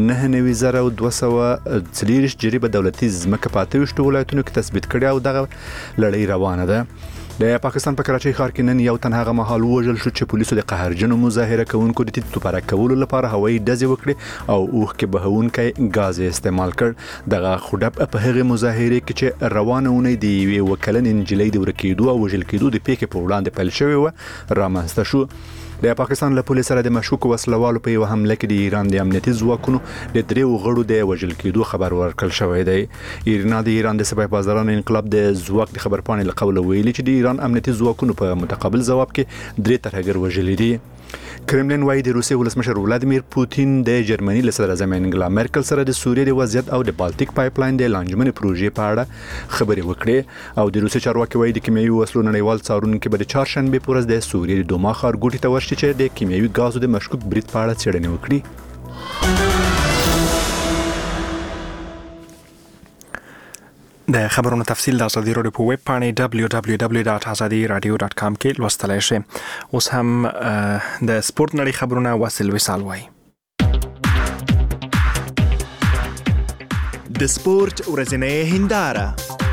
9240 جریبه دولتي ځمکه په 28 ولایتونو کې تثبیت کړې او دغه لړۍ روانه ده. د پاکستان په کراچۍ ښار کې نن یو تن هغه مهال وژل شو چې پولیسو د قهرجنو مظاهره کوونکو د توپاره کولو لپاره هوایي ډزې وکړې او اوښ کې بهونکی غاز استعمال کړ. دغه خډب په هغه مظاهره کې چې روانه ونې د یوې وکلن انجلۍ د ورکېدو او وژل کېدو د پیښې په وړاندې پیل شوی و رامنځته شو. د پاکستان له پولیس سره د مشکوک وسلوالو په یو حمله کې د ایران د امنیتي ځواکونو د 3 غړو د وژل کېدو خبر ورکړل شوی دی. ایران د سپاه پاسدارانو انقلاب د ځواک د خبرپاڼې له قوله ویلي چې د ایران امنیتي ځواکونو په متقابل ځواب کې 3 ترهګر وژلي دي. کرملین وايي د روسیې ولسمشر ولادیمیر پوتین د جرمني له صدراعظم انګلا مرکل سره د سوریې د وضعیت او د بالټیک پایپ لاین د لانجمنې پروژې په اړه خبرې وکړې او د روسیې چارواکي وايي د کیمیاوي وسلو نړیوال څارونکي به د چهارشنبه په ورځ د سوریې د دوما ښارګوټي ته ورشي چې د کیمیاوي غازو د مشکوک برید په اړه څېړنې وکړي. د خبرونو تفصیل د ازادي راډیو په ویب پاڼې www.azadiradio.com کې لوستلای شئ. اوس هم د سپورت نړۍ خبرونه واصل وصال وایي. د سپورت ورځنۍ هنداره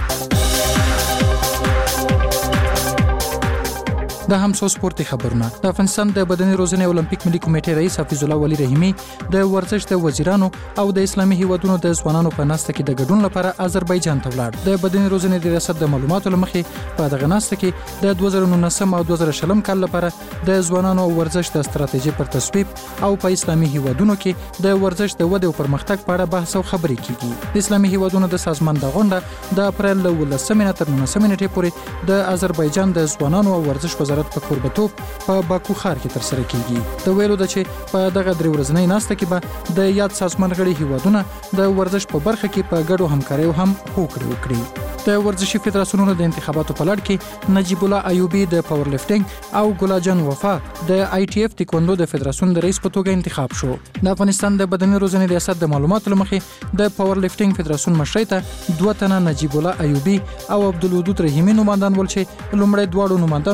د همسو سپورتي خبرونه. د افغانستان د بدني روزنې اولمپیک ملي کمیټې رئیس حفیظ الله ولی رحیمی د ورزش د وزیرانو او د اسلامي هیوادونو د ځوانانو په ناسته کې د ګډون لپاره آذربایجان ته ولاړ. د بدني روزنې د ریاست د معلوماتو لمخې په دغه ناسته کې د 2019 او 2020 کال لپاره د ځوانانو ورزش د ستراتیژي پر تصویب او په اسلامي هیوادونو کې د ورزش د ودې او پرمختګ په اړه بحث او خبرې کیږي. د اسلامي هیوادونو د سازمان د غونډه د اپریل له 18 تر 19 نیټې پورې د آذربایجان د ځوانانو او ورزش وزارت په کوربتوب په باکو ښار کې ترسره کیږي. د ویلو د چې په دغه 3 ورځنۍ ناسته کې به د یاد سازمان غړي هیوادونه د ورزش په برخه کې په ګډو همکارۍ هم هوکړه وکړي. د ورزشي فدراسیونونو د انتخاباتو په لړ کې نجیب الله ایوبی د پاور لفټینګ او ګلاجان وفا د آی ټی اف تکوندو د فدراسیون د رئیس په توګه انتخاب شو. د افغانستان د بدني روزنې ریاست د معلوماتو لمخې د پاور لفټینګ فدراسیون مشرۍ ته 2 تنه نجیب الله ایوبی او عبدالودود رحیمی نوماندان ول چې لومړی 2 نوماندانو خپل پروګرام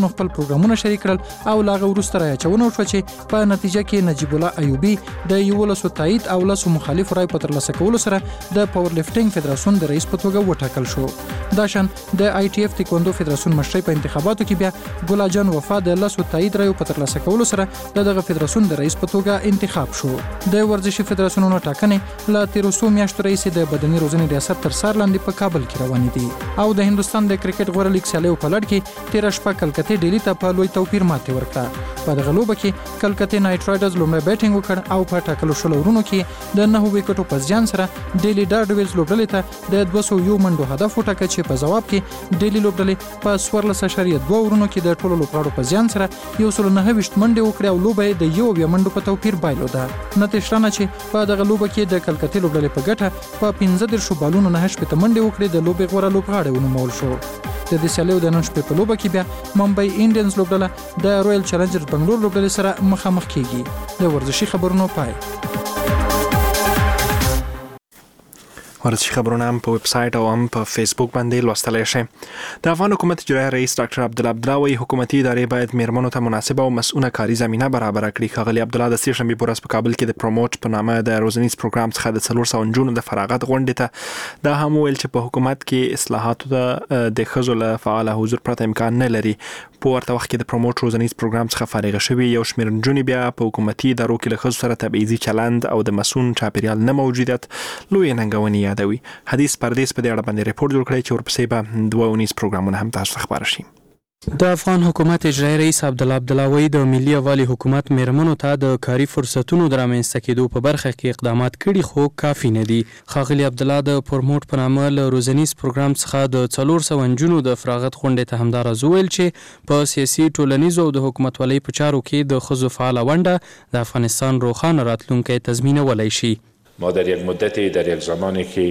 پروګرامونه شریک کړل او لاغه وروسته راچونه وشو چې په نتیجه کې نجیب الله ایوبی د 11 تایید او 10 مخالف رای په ترلاسه کولو سره د پاور لفټینګ فدراسیون د رئیس په توګه وټاکل شو. داشان د آی ټی اف تکواندو فدراسیون مشرۍ په انتخاباتو کې بیا ګل جان وفا د 10 تایید رای په ترلاسه کولو سره دغه فدراسیون د رئیس په توګه انتخاب شو. د ورزشي فدراسیونونو ټاکنې لا 13 میاشتو رئیس د بدني روزنې ریاست تر سر لاندې په کابل کې روانې دي او د هندستان د کرکټ غوړه لیګ سیالیو په لړ کې 13 شپه کلکته ډیلی ته په لوی توپیر ماتې ورکړه. په دغه لوبه کې کلکته نایټ رایډرز لومړی بیټینګ وکړ او په ټاکلو شلو ورونو کې د 9 وکټو په زیان سره ډیلی ډارډویلز لوبډلې ته د 201 منډو هدف وټاکه چې په جواب کې ډیلی لوبډلې په 14.2 ورونو کې د ټولو لوبغاړو په زیان سره 129 منډې وکړې او لوبه د 1 منډو په توپیر بایلوده. نتیجه چې په دغه لوبه کې د کلکته لوبډلې په ګټه په 15 بالونو 9 منډې وکړې د لوبې غوړه لوبغاړی ونومول شو. د دې سیالیو د نن شپې په لوبه کې بیا ممبئی انډینز لوبډله د رویل چیلنجرز بنگلور لوبډلې سره مخامخ کیږي. د ورزشي خبرونو پای. ورزشي خبرونه هم په ویب سایټ او هم په فیسبوک باندې لوستلی شئ. د افغان حکومت اجرایي رئیس ډاکټر عبدالله عبدالله وایي حکومتي ادارې باید میرمنو ته مناسبه او مسؤونه کاري زمینه برابره کړي. ښاغلي عبدالله د سې شنبې په ورځ په کابل کې د پروموټ په نامه د روزنیز پروګرام څخه د 400 نجونو د فراغت غونډې ته دا هم ویل چې په حکومت کې اصلاحاتو ته د ښځو له فعاله حضور پرته امکان نه لري. په ورته وخت کې د پروموټ روزنیز پروګرام څخه فارغه شوي یو شمېر نجونې بیا په حکومتي ادارو کې له ښځو سره تبعیضي چلند او د مسؤون چاپیریال نه موجودیت لویې ننګونې یادوي. حدیث پردیس په دې اړه باندې ریپورت جوړ کړی چې ورپسې به 2 اونیز پروګرامونه هم تاسو ته خبره شي. د افغان حکومت اجرایي رئیس عبدالله عبدالله وایي د ملي یووالي حکومت میرمنو ته د کاري فرصتونو د رامنځته کېدو په برخه کې اقدامات کړي خو کافي نه دي. ښاغلي عبدالله د پروموټ په نامه له روزنیز پروګرام څخه د 400 نجونو د فراغت غونډې ته همداراز وویل چې په سیاسي ټولنیزو او د حکومتولۍ په چارو کې د ښځو فعاله ونډه د افغانستان روښانه راتلونکی تضمینولی شي. ما در یک مدتی در یک زمانی که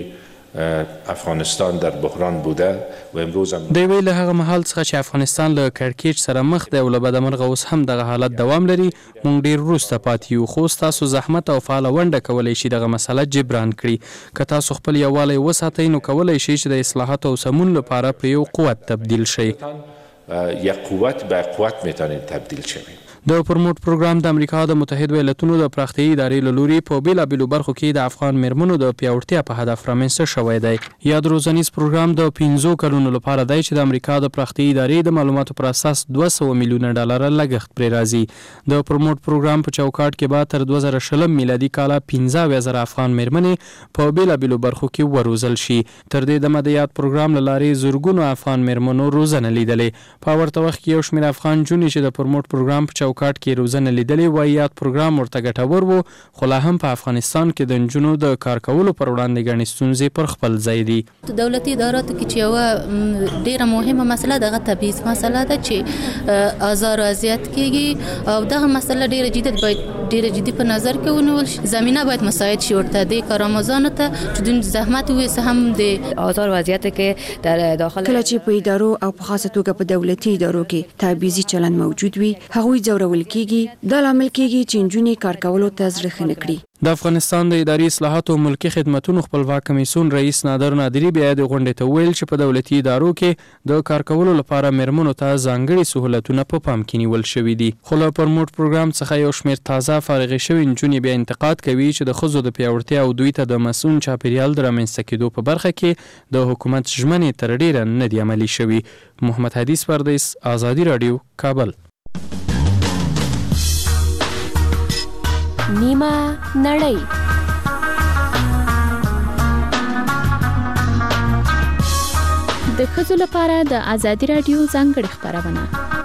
افغانستان در بحران بوده و امروز هم دی ویل هغه مهال څخه چې افغانستان له کړکېچ سره مخ دی او له بدمرغه اوس هم دغه حالت دوام لري. مونږ ډیر وروسته پاتې یو خو تاسو زحمت او فعاله ونډه کولی شي دغه مسله جبران کړي. که تاسو خپل یووالی وساتئ نو کولی شي چې د اصلاحاتو او سمون لپاره په یو قوت تبدیل شئ. یک قوت به قوت میتونید تبدیل شوید. د پروموټ پروګرام د امریکا د متحد ایالاتونو د پراختیایي ادارې له لوري په بیلابیلو برخو کې د افغان میرمنو د پیاوړتیا په هدف رامنځته شوی دی. یاد روزنیز پروګرام د 15 کلونو لپاره دی چې د امریکا د پراختیایي ادارې د معلوماتو پر اساس 200 میلیونه ډالر لګښت پرې راځي. د پروموټ پروګرام په چوکاټ کې به تر 2020 میلادي کال 15,000 افغان میرمنې په بیلابیلو برخو کې وروزل شي. تر دې دمه د یاد پروګرام له لارې زورګونو افغان میرمنو روزنه لیدلې. په ورته وخت کې یو شمېر افغان جونې چې د پروموټ پروګرام په چوکاټ کې روزنه لیدلې وایي یاد پروګرام ورته ګټور و خو لا هم په افغانستان کې د نجونو د کار کولو پر وړاندې ګڼې ستونزې پر خپل ځای دي. دولتي اداراتو کې چې یوه ډیره مهمه مسله دغه تبعیض مسله ده چې آزار او اذیت کېږي او دغه مسله ډیره جدي په نظر کې ونیول شي. زمینه باید مساعد شي ورته د کارآموزانو ته چې دوی زحمت وویسه هم د آزار و اذیت کې در داخل کله چې په ادارو او په خاصه توګه په دولتي ادارو کې تبعیضي چلند موجود وي هغوی ځورول کېږي. دا لامل کېږي چې نجونې کار کولو ته زړه ښه نه کړي. د افغانستان د اداري اصلاحاتو او ملکي خدمتونو خپلواک کمیسیون رئیس نادر نادری بیا د غونډې ته ویل چې په دولتي ادارو کې د کار کولو لپاره میرمنو ته ځانګړي سہولتونه په پام کې نیول شوي دي. خو له پروموټ پروګرام څخه یو شمېر تازه فارغې شوي نجونې بیا انتقاد کوي چې د ښځو د پیاوړتیا او دوی ته د مسؤون چاپیریال د رامنځته کېدو په برخه کې د حکومت ژمنې تر ډیره نه دي عملي شوي. محمد حدیث پردیس، آزادي راډیو، کابل. نیمه نړۍ د ښځو لپاره د آزادي راډیو ځانګړې خپرونه.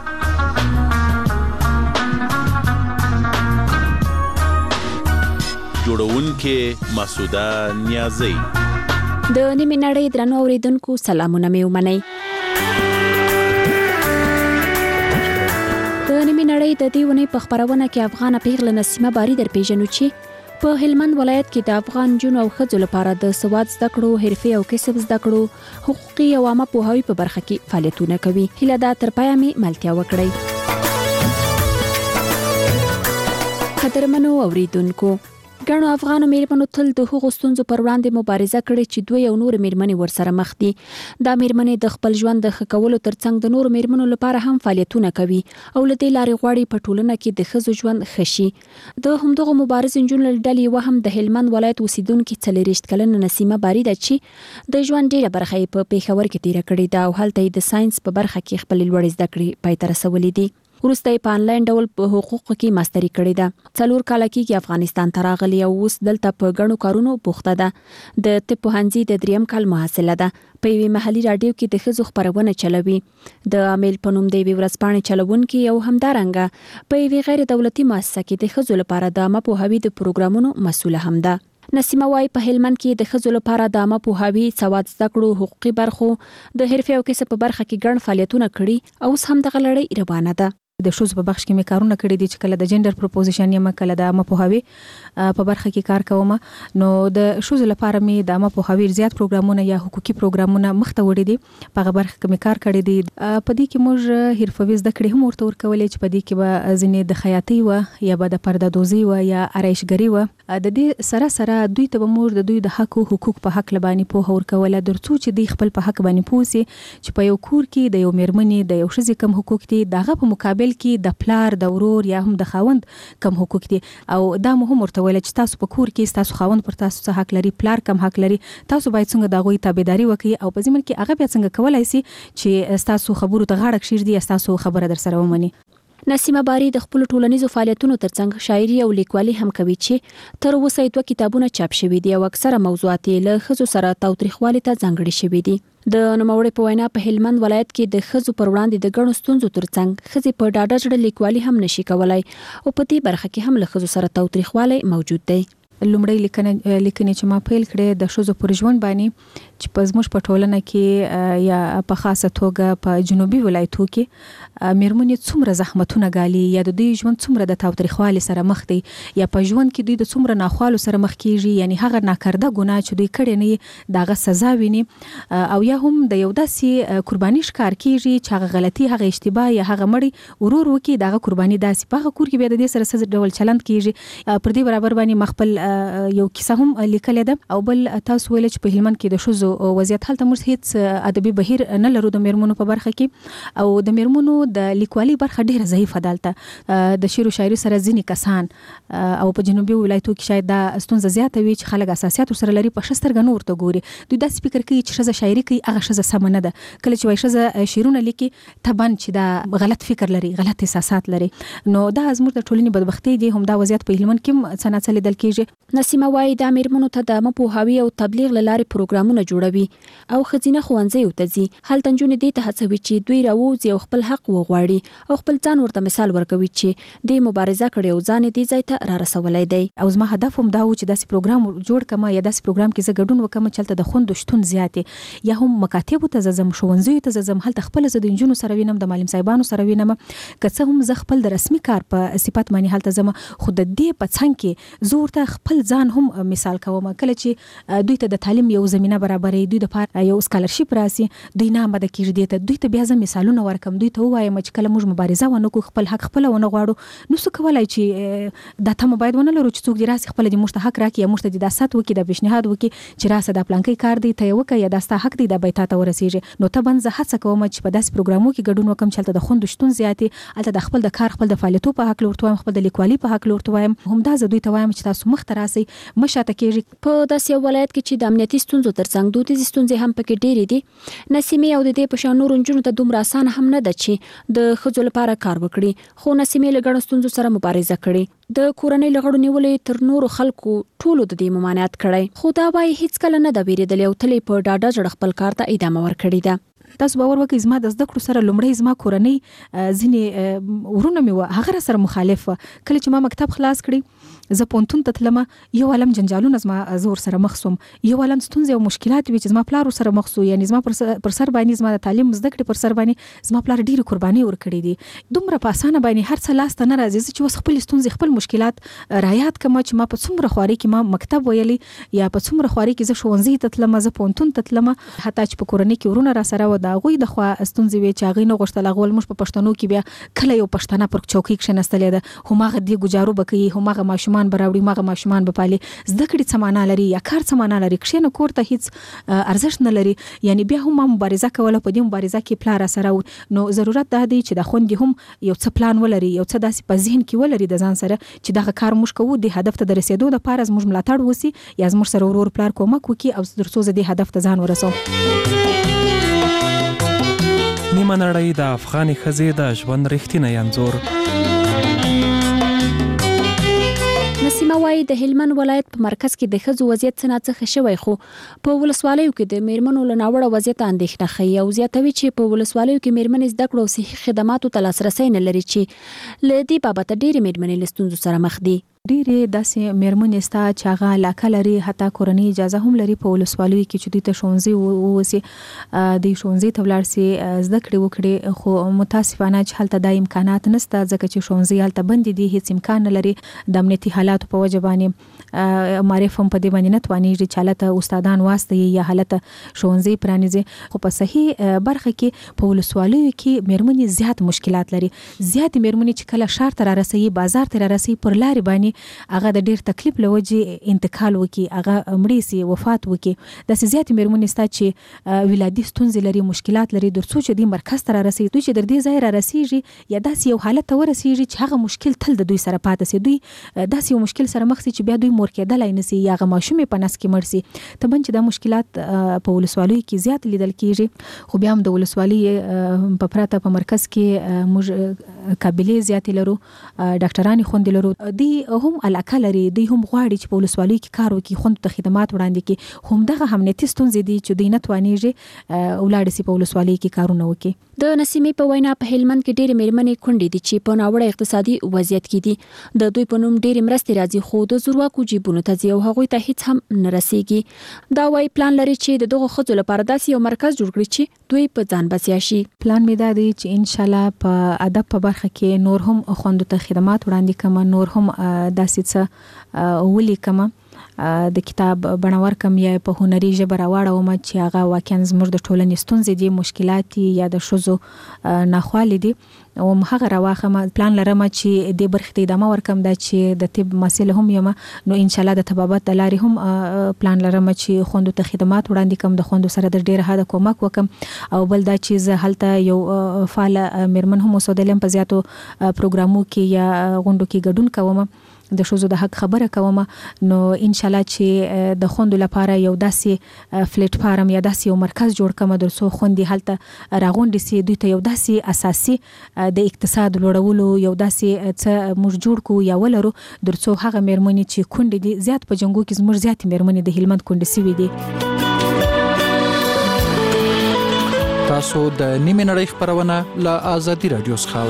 جوړونکې مسعوده نیازی. د نیمه نړۍ درنو اوریدونکو سلامونه مې ومنئ. د نیمه نړۍ د دې ونې په خپرونه کې افغانه پیغله نسیمه باری در پیژنو چې په هلمند ولایت کې د افغان جنو او ښځو لپاره د سواد زده کړو، حرفي او کسب زده کړو، حقوقي او عامه پوهاوي په برخه کې فعالیتونه کوي. هیله ده تر پایه مې ملتیا وکړئ. قدرمنو اوریدونکو، ګڼو افغان میرمنو تل د هغو ستونزو پر وړاندې مبارزه کړې چې دوی او نور میرمنې ورسره مخ دي. دا میرمنې د خپل ژوند د ښه کولو ترڅنګ د نور میرمنو لپاره هم فعالیتونه کوي او له دې لارې غواړي په ټولنه کې د ښځو ژوند ښه شي. د همدغو مبارز نجونو له ډلې یوه هم د هلمند ولایت اوسیدونکې 40 کلنه نسیمه باری ده چې د ژوند ډېره برخه یې په پېښور کې تېره کړې ده او هلته یې د ساينس په برخه کې خپلې لوړې زده کړې پای ته رسولې دي. وروسته یې په انلاین ډول په حقوقو کې ماستري کړې ده. 4 کاله کېږي افغانستان ته راغلې او اوس دلته په ګڼو کارونو بوخته ده. د طب پوهنځي د 3م کال محصله ده. په یوې محلي راډیو کې د ښځو خپرونه چلوي. د عامل په نوم د یوې ورځپاڼې چلوونکي او همدارنګه په یوې غیر دولتي مؤسسه کې د ښځو لپاره د عامه پوهاوي د پروګرامونو مسؤله هم ده. نسیمه وايي په هلمند کې د ښځو لپاره د عامه پوهاوي، سواد زده کړو، حقوقي برخو، د حرفې او کسب په برخه کې ګڼ فعالیتونه کړي او اوس هم دغه لړۍ روانه ده. د ښځو په بخش کې مې کارونه کړي دي چې کله د جندر پروپوزیشن یم، کله د عامه پوهاوي په برخه کې کار کوم. نو د ښځو لپاره مې د عامه پوهاوي زیات پروګرامونه یا حقوقي پروګرامونه مخته وړي دي. په هغه برخه کې مې کار کړی دی. په دې کې موږ حرفوي زده کړې هم ورته ورکولې چې په دې کې به ځینې د خیاطۍ و یا به د پردهدوزي و یا آرایشګري و. د دې سره سره دوی ته به موږ د دوی د حق او حقوق په حق لبانی پوهه ورکوله، درڅو چې دوی خپل په حق باندې پوه سي چې په یو کور کې د یو میرمنې د یو ښځې کم حقوق دي، دغه په مقابل کې د پلار، د ورور یا هم د خاوند کم حقوق دي. او دا مهم ورته ویل چې تاسو په کور کې تاسو خاوند پر تاسو څه حق لري، پلار کم حق لري، تاسو باید څنګه د هغوی تابعداري وکړئ او په ضمن کې هغه بیا څنګه کولای شي چې تاسو خبرو ته غاړه کښیږدي، تاسو خبره در سره ومني. نسیمه باری د خپل ټولنیزو فعالیتونو ترڅنګ شاعري او لیکوالي هم کوي چې تر اوسه 2 کتابونه چاپ شوي دي او اکثره موضوعات یې له ښځو سره تاوتریخوالي ته ځانګړي شوي دي. د نوموړي په وینا په هلمند ولایت کې د ښځو پر وړاندې د ګڼو ستونزو ترڅنګ ښځې په ډاډه زړه لیکوالي هم نشي کولای او په دې برخه کې هم له ښځو سره تاوتریخوالی موجود دی. لومړی لیکنې چې ما پیل کړې د ښځو پر ژوند باندې چې په زموږ په ټولنه کې یا په خاصه توګه په جنوبي ولایتو کې میرمنې څومره زحمتونه ګالي یا د دوی ژوند څومره د تاوتریخوالي سره مخ دی یا په ژوند کې دوی د څومره ناخوالو سره مخ کیږي، یعنی هغه ناکرده ګناه چې دوی کړی نه دغه سزا ویني او یا هم د یو داسې قرباني ښکار کیږي چې هغه غلطي، هغه اشتباه یا هغه مړی ورور وکي دغه قرباني داسې په هغه کور کې بیا د دې سره څه ډول چلند کیږي. پر دې برابر باندې مخبل یو کیسه هم لیکلې ده او بل تاسو ویل چې په هلمند کې د ښځو وضعیت هلته موږ هیڅ ادبي بهیر نه لرو د میرمنو په برخه کې او د میرمنو د لیکوالي برخه ډیره ضعیفه دلته د شعر او شاعري سره ځینې کسان او په جنوبي ولایتو کې شاید دا ستونزه زیاته وي چې خلک اساسیات سره لري په شسترګ نور ته ګوري. دوی داسې فکر کوي چې ښځه شاعري کوي هغه ښځه سم نه ده. کله چې وایي ښځه شعرونه لیکي تبان چې دا غلط فکر لري، غلط احساسات لري. نو دا زموږ د ټولنې بدبختي دي. هم دا وضعیت په هلمند کې څه نه څه لیدل کیږي. نسیمه وايي دا میرمنو ته د عامه پوهاوي او تبلیغ له لارې پروګرامونه جوړوي او ښځینه ښوونځیو ته ځي. هلته نجونې دې ته هڅوي چې دوی راووځي او خپل حق وغواړي او خپل ځان ورته مثال ورکوي چې دې مبارزه کړې او ځان دې ځای ته را رسولی دی. او زما هدف هم دا و چې داسې پروګرام جوړ کړم یا داسې پروګرام کې زه ګډون وکړم چې هلته د خوندو شتون زیات یا هم مکاتبو ته ځم، ښوونځیو ته ځم، هلته خپل زه د نجونو سره وینم، د معلم صاحبانو سره وینم. که څه هم زه خپل د رسمي کار په صفت باندې هلته ځم، خو د دې په څنګ کې زه ورته خپل ځان هم مثال کوم. کله چې دوی ته د تعلیم یو زمينه برابرې، دوی د پاره یو سکالرشپ راسي، دوی نه آماده کیږي دي ته دوی ته بیا زه مثالونه ورکم. دوی ته وایم چې کله موږ مبارزه ونکو، خپل حق خپل ونه غواړو، نو څه کولای چې دا ته موبایل ونه لرو چې څوک دې راسي خپل دې موږ حق راکړي یا موږ ته د سات وکي د پیشنهاد وکي چې راسه د پلانکي کار دی ته وکي یا داستا حق دی د بیت ته ورسیږي. نو ته بنځه هڅه کوم چې په داسې پروګرامو کې ګډون وکم چې هلته د خوند شتون زیاتې، هلته د خپل د کار خپل د فعالیتو په حق لورته وایم، خپل د لیکوالي په حق لورته وایم. هم دا زه دوی ته وایم چې تاسو مخ ته راسي، مشاته کېږي. په داسې ولایت کې چې د امنیتي ستونزو ترڅنګ دودیزې ستونزې هم پکې ډېرې دي. نسیمې او د دې په شان نورو نجونو ته دومره اسانه هم نه ده چې د ښځو لپاره کار وکړي، خو نسیمې له ګڼو ستونزو سره مبارزه کړې. د کورنۍ له غړو نیولې تر نورو خلکو ټولو د دې ممانعت کړی، خو دا وایي هیڅکله نه ده ویرېدلې او تل یې په ډاډه زړه خپل کار ته ادامه ورکړې ده. تاسو باور وکړئ زما د زده کړو سره لومړی زما کورنۍ ځینې ورونه مې وه هغه سره مخالف وه. کله چې ما مکتب خلاص کړی زه پوهنتون ته تلم، یو عالم جنجالونه زما زور سره مخ سوم، یو عالم ستونزې او مشکلات وي چې زما پلار سره مخ سو، یعنی زما پر سر باندې زما د تعلیم زده کړې پر سر باندې زما پلار ډېرې قرباني ورکړې دي. دومره په اسانه باندې هر څه لاس ته نه راځي. زه چې اوس خپل ستونزې خپل مشکلات رایاد کړم چې ما په څومره خواري کې ما مکتب ویلی یا په څومره خواري کې زه ښوونځي ته تلم، زه پوهنتون ته تلم، حتی چې په کورنۍ کې ورونه را سره و د هغوی د خوا ستونزې وي چې هغوی نه غوښتل هغه ول موږ په پښتنو کې بیا کله یو پښتانه پر چوکۍ کښېنستلې ده، هماغه دې ګجارو به کوي، هماغه ماشومان ماشومان براوړي مغه ماشومان به پالي زده کړې څه معنا لري یا کار څه معنا لري کښینه کور ته هیڅ ارزښت نه لري یعنی بیا هم مبارزه کوله په دې مبارزه کې پلار سره نو ضرورت ده چې د خوندې هم یو څه پلان ولري یو څه داسې په ذهن کې ولري د ځان سره چې دغه کار موږ کوو د هدف ته د رسیدو لپاره زموږ ملاتړ وسی یا زموږ سره ورور پلار کومک وکړي او ترڅو زه د هدف ته ځان ورسوم. نیمه نړۍ د افغاني ښځې د ژوند رښتینی انځور. نسیمه وايي د هلمند ولایت په مرکز کې د ښځو وضعیت څه ناڅه شوی خو په ولسوالیو کې د میرمنو له ناوړه وضعیت اندېښنه ښیي او زیاتوي چې په ولسوالیو کې میرمنې زده کړو او صحي خدماتو ته لاسرسی نه لري چې له دې بابته ډېرې میرمنې له ستونزو سره مخ دي. ډېرې داسې میرمنې ستا چې هغه علاقه لري حتی کورنۍ اجازه هم لري په ولسوالیو کې چې دوی ته ښوونځي ووسي د ښوونځي ته ولاړ سي زده کړې وکړي خو متاسفانه چې هلته دا امکانات نشته ځکه چې ښوونځي هلته بند دي هیڅ امکان نه لري د امنیتي حالاتو په وجه باندې معرف هم په دې باندې نه توانېږي چې هلته استادان واستوي یا هلته ښوونځي پرانیزي خو په صحیح برخه کې په ولسوالیو کې میرمنې زیات مشکلات لري زیات میرمنې چې کله ښار ته رارسي بازار ته رارسي پر لارې باندې هغه د ډیر تکلیف لوجه انتقال وکي هغه مړی سي وفات وکي د زیات میرمنې ستا چې ولادي ستونزې لري مشکلات لري درڅو چې د مرکز ته رارسي دوی چې در دې ځای رارسيږي یا داسې یو حالت ته ورسیږي چې هغه مشکل تل د دوی سره پاتې سي دوی داسې یو مشکل سره مخ سي چې بیا دوی مور کېدلای نسي یا هغه ماشومې په نس کې مړ سي ته بن چې دا مشکلات په ولسوالۍ کې زیات لیدل کیږي خو بیا هم د ولسوالۍ په پراته په مرکز کې موږ قابلیت زیات لرو ډاکټرانو خوند لرو دی هم علاقه لري دوی هم غواړي چې په ولسوالۍ کې کار وکړي خوند ته خدمات وړاندې کړي هم دغه امنیتي ستونزې دي چې دوی نه توانېږي ولاړ سي په ولسوالۍ کې کارونه وکړي. د نسیمې په وینا په هلمند کې ډېرې میرمنې کونډې دي چې په ناوړه اقتصادي وضعیت کې دي د دوی په نوم ډېرې مرستې راځي خو د زورواکو جیبونو ته ځي او هغوی ته هیڅ هم نه رسیږي. دا وايي پلان لري چې د دغو ښځو لپاره داسې یو مرکز جوړ کړي چې دوی په ځان بسیا شي. پلان مې دا دی چې ان شاء الله په ادب په برخه کې نور هم خوندو ته خدمات وړاندې کوم نور هم داسې څه ولیکم د کتاب بڼور کم یا په هنري ژبه راوړم چې هغه واقعا زموږ د ټولنې ستونزې دي مشکلات یا د ښځو ناخوالې دي او هغه راواخم پلان لرم چې د برخې ته ادامه ورکم دا چې د طب مسله هم یم نو ان شاء الله د طبابت د لارې هم پلان لرم چې خوندو ته خدمات وړاندې کوم د خوندو سره د ډېر حد کومک وکم او بل دا چې زه هلته یو فعال میرمن هم وسودلم په زیاتو پروګرامو کې یا غونډو کې ګډون کوم د ښځو د حق خبره کوم نو ان شاء الله چې د خوندو لپاره یو داسې پلیټ فارم یا داسې یو مرکز جوړ کوم درڅو خوندې هلته راغونډې سي دوی ته یو داسې اساسي د اقتصاد لوړولو یو داسې څه موږ جوړ کو یا ولرو درڅو هغه میرمنې چې کونډې دي زیات په جنګو کې زموږ زیات میرمنې د هلمند کونډې سوي دي. تاسو د نیمه نړۍ خبرونه له آزادي رادیو څخه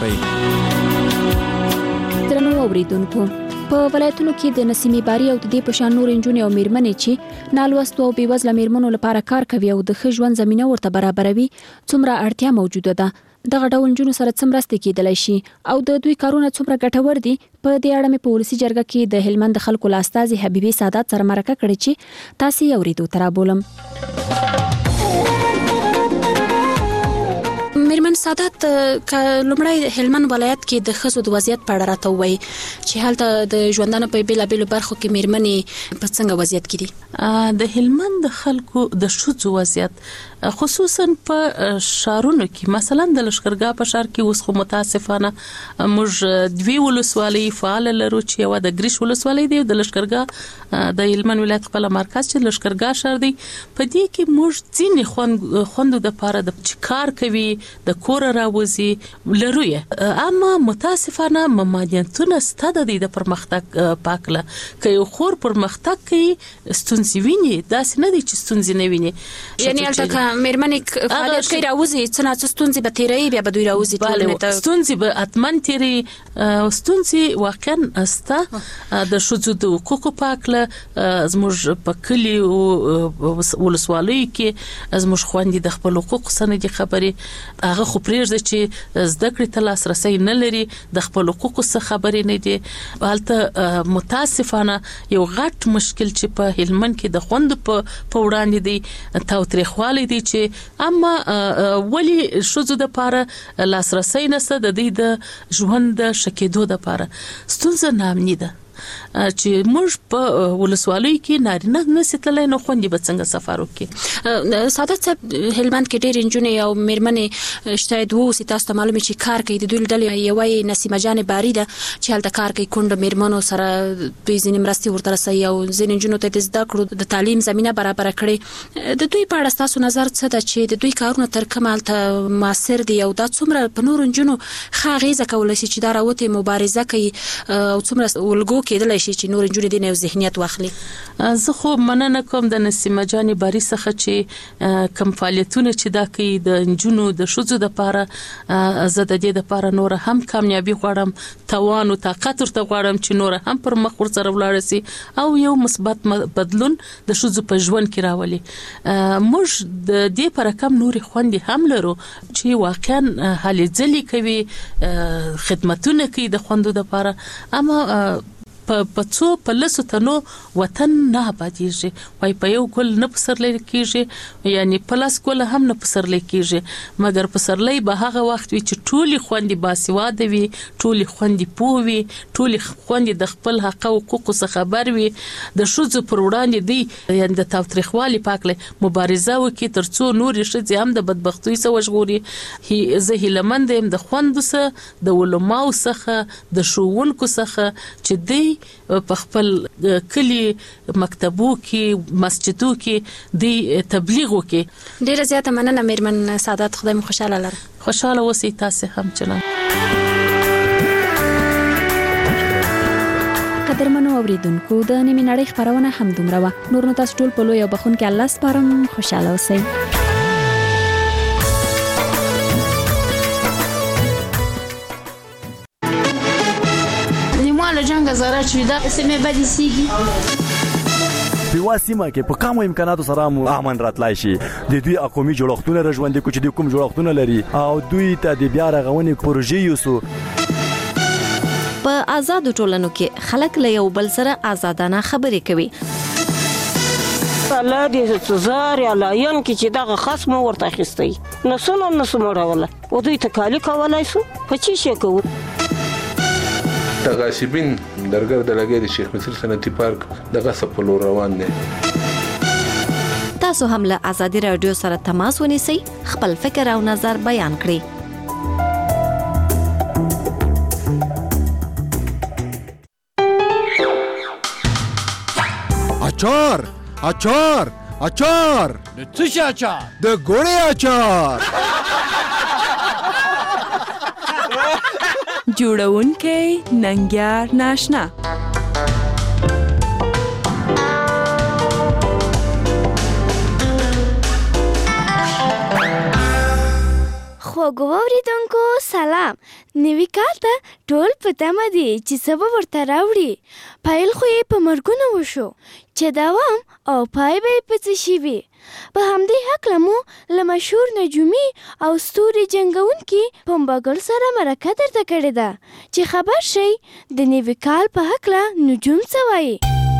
اورئ. درنو اوریدونکو په ولایتونو کې د نسیمې باری او د دې په شان نور انجونې او میرمنې چې نالوستو او بیوزله میرمنو لپاره کار کوي او د ښه ژوند زمینه ورته برابروي څومره اړتیا موجوده ده دغه ډول انجونو سره څه مرسته کیدلای شي او د دوی کارونه څومره ګټور دي په دې اړه مې په ولسي جرګه کې د هلمند خلکو له استازي حبیبي سادات سره مرکه کړې چې تاسو یې اوریدو تر بولم. میرمن سادات لومړی هلمند ولایت کې د ښځو د وضعیت په اړه راته ووایي چې هلته د ژوندانه په بیلابیلو برخو کې میرمنې په څنګه وضعیت کې دي؟ د هلمند خلکو د ښځو وضعیت خصوصا په شارونو کې مثلا د لشکرګاه په شار کې اوس خو متاسفانه موږ دوی ولسوالۍ فعال لرو چې یو د ګریش ولسوالۍ دی د لشکرګاه د هلمند ولایت خپل مرکز چې لشکرګاه شار دی په دې کې موږ ځینې خوندو د پاره د کار کوي د کور راوځي لرو اما متاسفانه ممانعتونه ستاده دي د پرمختګ پاکله که یو خور پرمختګ کوي ستونزې ویني داسې نه دي چې ستونزې نه ویني یعنی البته میرمنې فعالیت کوي راوځي څه نه ستونزې به تیري بیا به دوی راوځي ټولنه ته ستونزې به اتمن تیري ستونزې واقعا استا د ښځو د حقوقو پاکله زموږ په کلی او ولسوالۍ کې زموږ خوندې د خپل حقوقو سندې خبرې هغه خو پرېږده چې زده کړې ته لاسرسی نه لري د خپل حقوقو څخه خبرې نه دي هلته متاسفانه یو غټ مشکل چې په هلمند کې د خوندو په وړاندې دی تاوتریخوالی دی چې اما ولی ښځو د پاره لاسرسی نشته د دې د ژوند د شکېدو د پاره ستونزه نامني ده چې موږ په ولسوالۍ کې نارینه نسیتلای نو خوندې به څنګه سفر وکړي. سعادت صاحب هلمند کې ډېر انجونې او میرمنې شته دوه سي تاسو ته معلومه چې کار کوي. د دوی ډلې یوې نسیمه جان باری ده چې هلته کار کوي، کونډه میرمنو سره دوی ځینې مرستې ورته رسوي او ځینې انجونو ته د زده کړو د تعلیم زمينه برابر کړي. د دوی په اړه تاسو نظر څه ده چې د دوی کارونه تر کومه هلته موثر دي او دا څومره په نور انجونو ښه اغیزه کولی شي چې دا راوتې مبارزه کوي او څومره ولګو کېدلی شي چې نور انجونې دې نه یو ذهنیت واخلي؟ زه خو مننه کوم د نسیمه جانې باری څخه چې کوم فعالیتونه چې دا کوي د انجونو د ښځو دپاره. زه د دې دپاره نور هم کامیابي غواړم، توان او طاقت ورته غواړم چې نور هم پر مخ ورسره ولاړ سي او یو مثبت بدلون د ښځو په ژوند کې راولي. موږ د دې پر کم نور خوندې هم لرو چې واقعا هلې ځلې کوي، خدمتونه کوي د خوندو دپاره، اما په څو په لسو تنو وطن نه آبادیږي. وای په یو ګل نه پسرلی کیږي، یعنی په لاس ګل هم نه پسرلی کیږي، مګر پسرلی به هغه وخت وي چې ټولې خوندې باسواده وي، ټولې خوندې پوه وي، ټولې خوندې د خپل حق او حقوقو څخه خبر وي، د ښځو پر وړاندې دی یعنی د تاوتریخوالي پاکله مبارزه وکړي تر څو نورې ښځې هم د بدبختۍ څخه وژغوري. زه هیلهمند یم د خوندو څخه، د علماو څخه، د ښوونکو څخه چې دی په خپل کلی مکتبو کې مسجدو کې دی تبلیغ وکړي. ډیره زیاته مننه میرمن سعادت، خدای مو خوشاله لره. خوشاله اوسئ تاسو هم چلان. قدرمنو اوریدونکو د نیمه نړۍ خبرونه هم دومره و. نور نو تاسو ټول په لوی او بخون کې الله سپارم. خوشاله اوسئ. له جنگ زاره چې دا سمې بدې سیږي په واسمه کې په کوم امکاناتو سره مو امن راتلای شي. د دوی اقومي جوړښتونه رژوندې کو چې د کوم جوړښتونه لري او دوی ته د بیا رغونې پروژې یوسو. په آزاد ټولنو کې خلک له یو بل سره آزادانه خبرې کوي. الله دې تزار یا لاین کې چې دغه خصم ورته اخیستی نو څنګه نسو مړوله او دوی ته کالی کولای سو په چی شي کوو. غاصبین درګر د لګي د شیخ مصر صنعتي پارک دغه سپلو روان دي. تاسو هم له آزادي رادیو سره تماس ونیسئ، خپل فکر او نظر بیان کړئ. اچار اچار اچار د څه شي اچار؟ د ګوړې اچار. جوړونکی ننګیار ناشنا. خوږو اوریدونکو سلام. نوی کال ته ټول په تمه دي چې څه به ورته راوړي. پیل خو یې په مرګونو وشو چې دوام او پای به یې په څه شي وي. په همدې هکله مو له مشهور نجومي او ستوري جنګونکي پمبګل سره مرکه درته کړې ده چې خبر شئ د نوي کال په هکله نجوم څه وایي.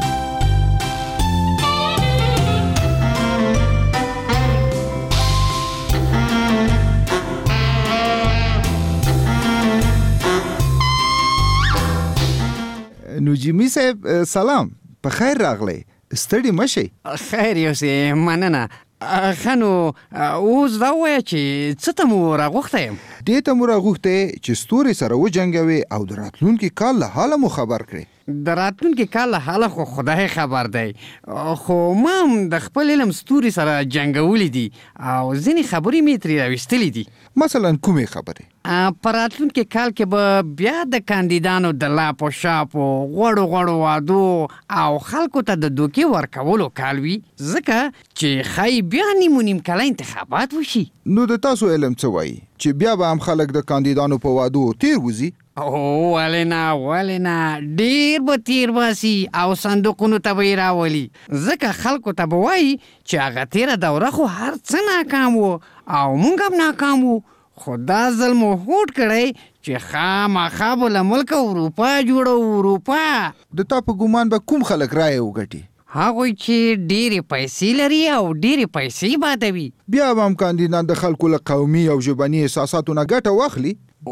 نجومي صاحب سلام، په خیر راغلی، ستړي مشئ. خیر یوسې، مننه. خنو اوس دا وایه چې څه ته مو راغوښتی یم؟ دې ته مو راغوښتی چې ستوري سره وجنګوي او د راتلونکي کال له حاله مو خبر کړئ. د راتلونکي کال له حاله خو خدای خبر دی، خو ما هم د خپل علم ستوري سره جنګولی دي او ځینې خبرې مې ترې راویستلې دي. مثلا کومې خبرې؟ په راتلونکي کال کې به بیا د کاندیدانو د لاپو شاپو غوړو وادو او خلکو ته د دوکې ورکولو کال وي، ځکه چې ښایي بیا نیم کاله انتخابات وشي. نو د تاسو علم څه وایي چې بیا به هم خلک د کاندیدانو په وادو تیر وځي؟ ولې نه ډیر به تیر باسي او صندوقونو ته به یې راولي، ځکه خلکو ته به وایي چې هغه تیره دوره خو هر څه ناکام و او مونږ هم ناکام وو، خو دا ځل مو هوډ کړی چې خامخا به له ملکه اروپا جوړو. اروپا د تا په ګمان به کوم خلک رایه وګټي؟ هغوی چې ډېرې پیسې لري او ډېرې پیسې بادوي. بیا به هم کاندیدان د خلکو له قومي او ژبني احساساتو نه ګټه واخلي.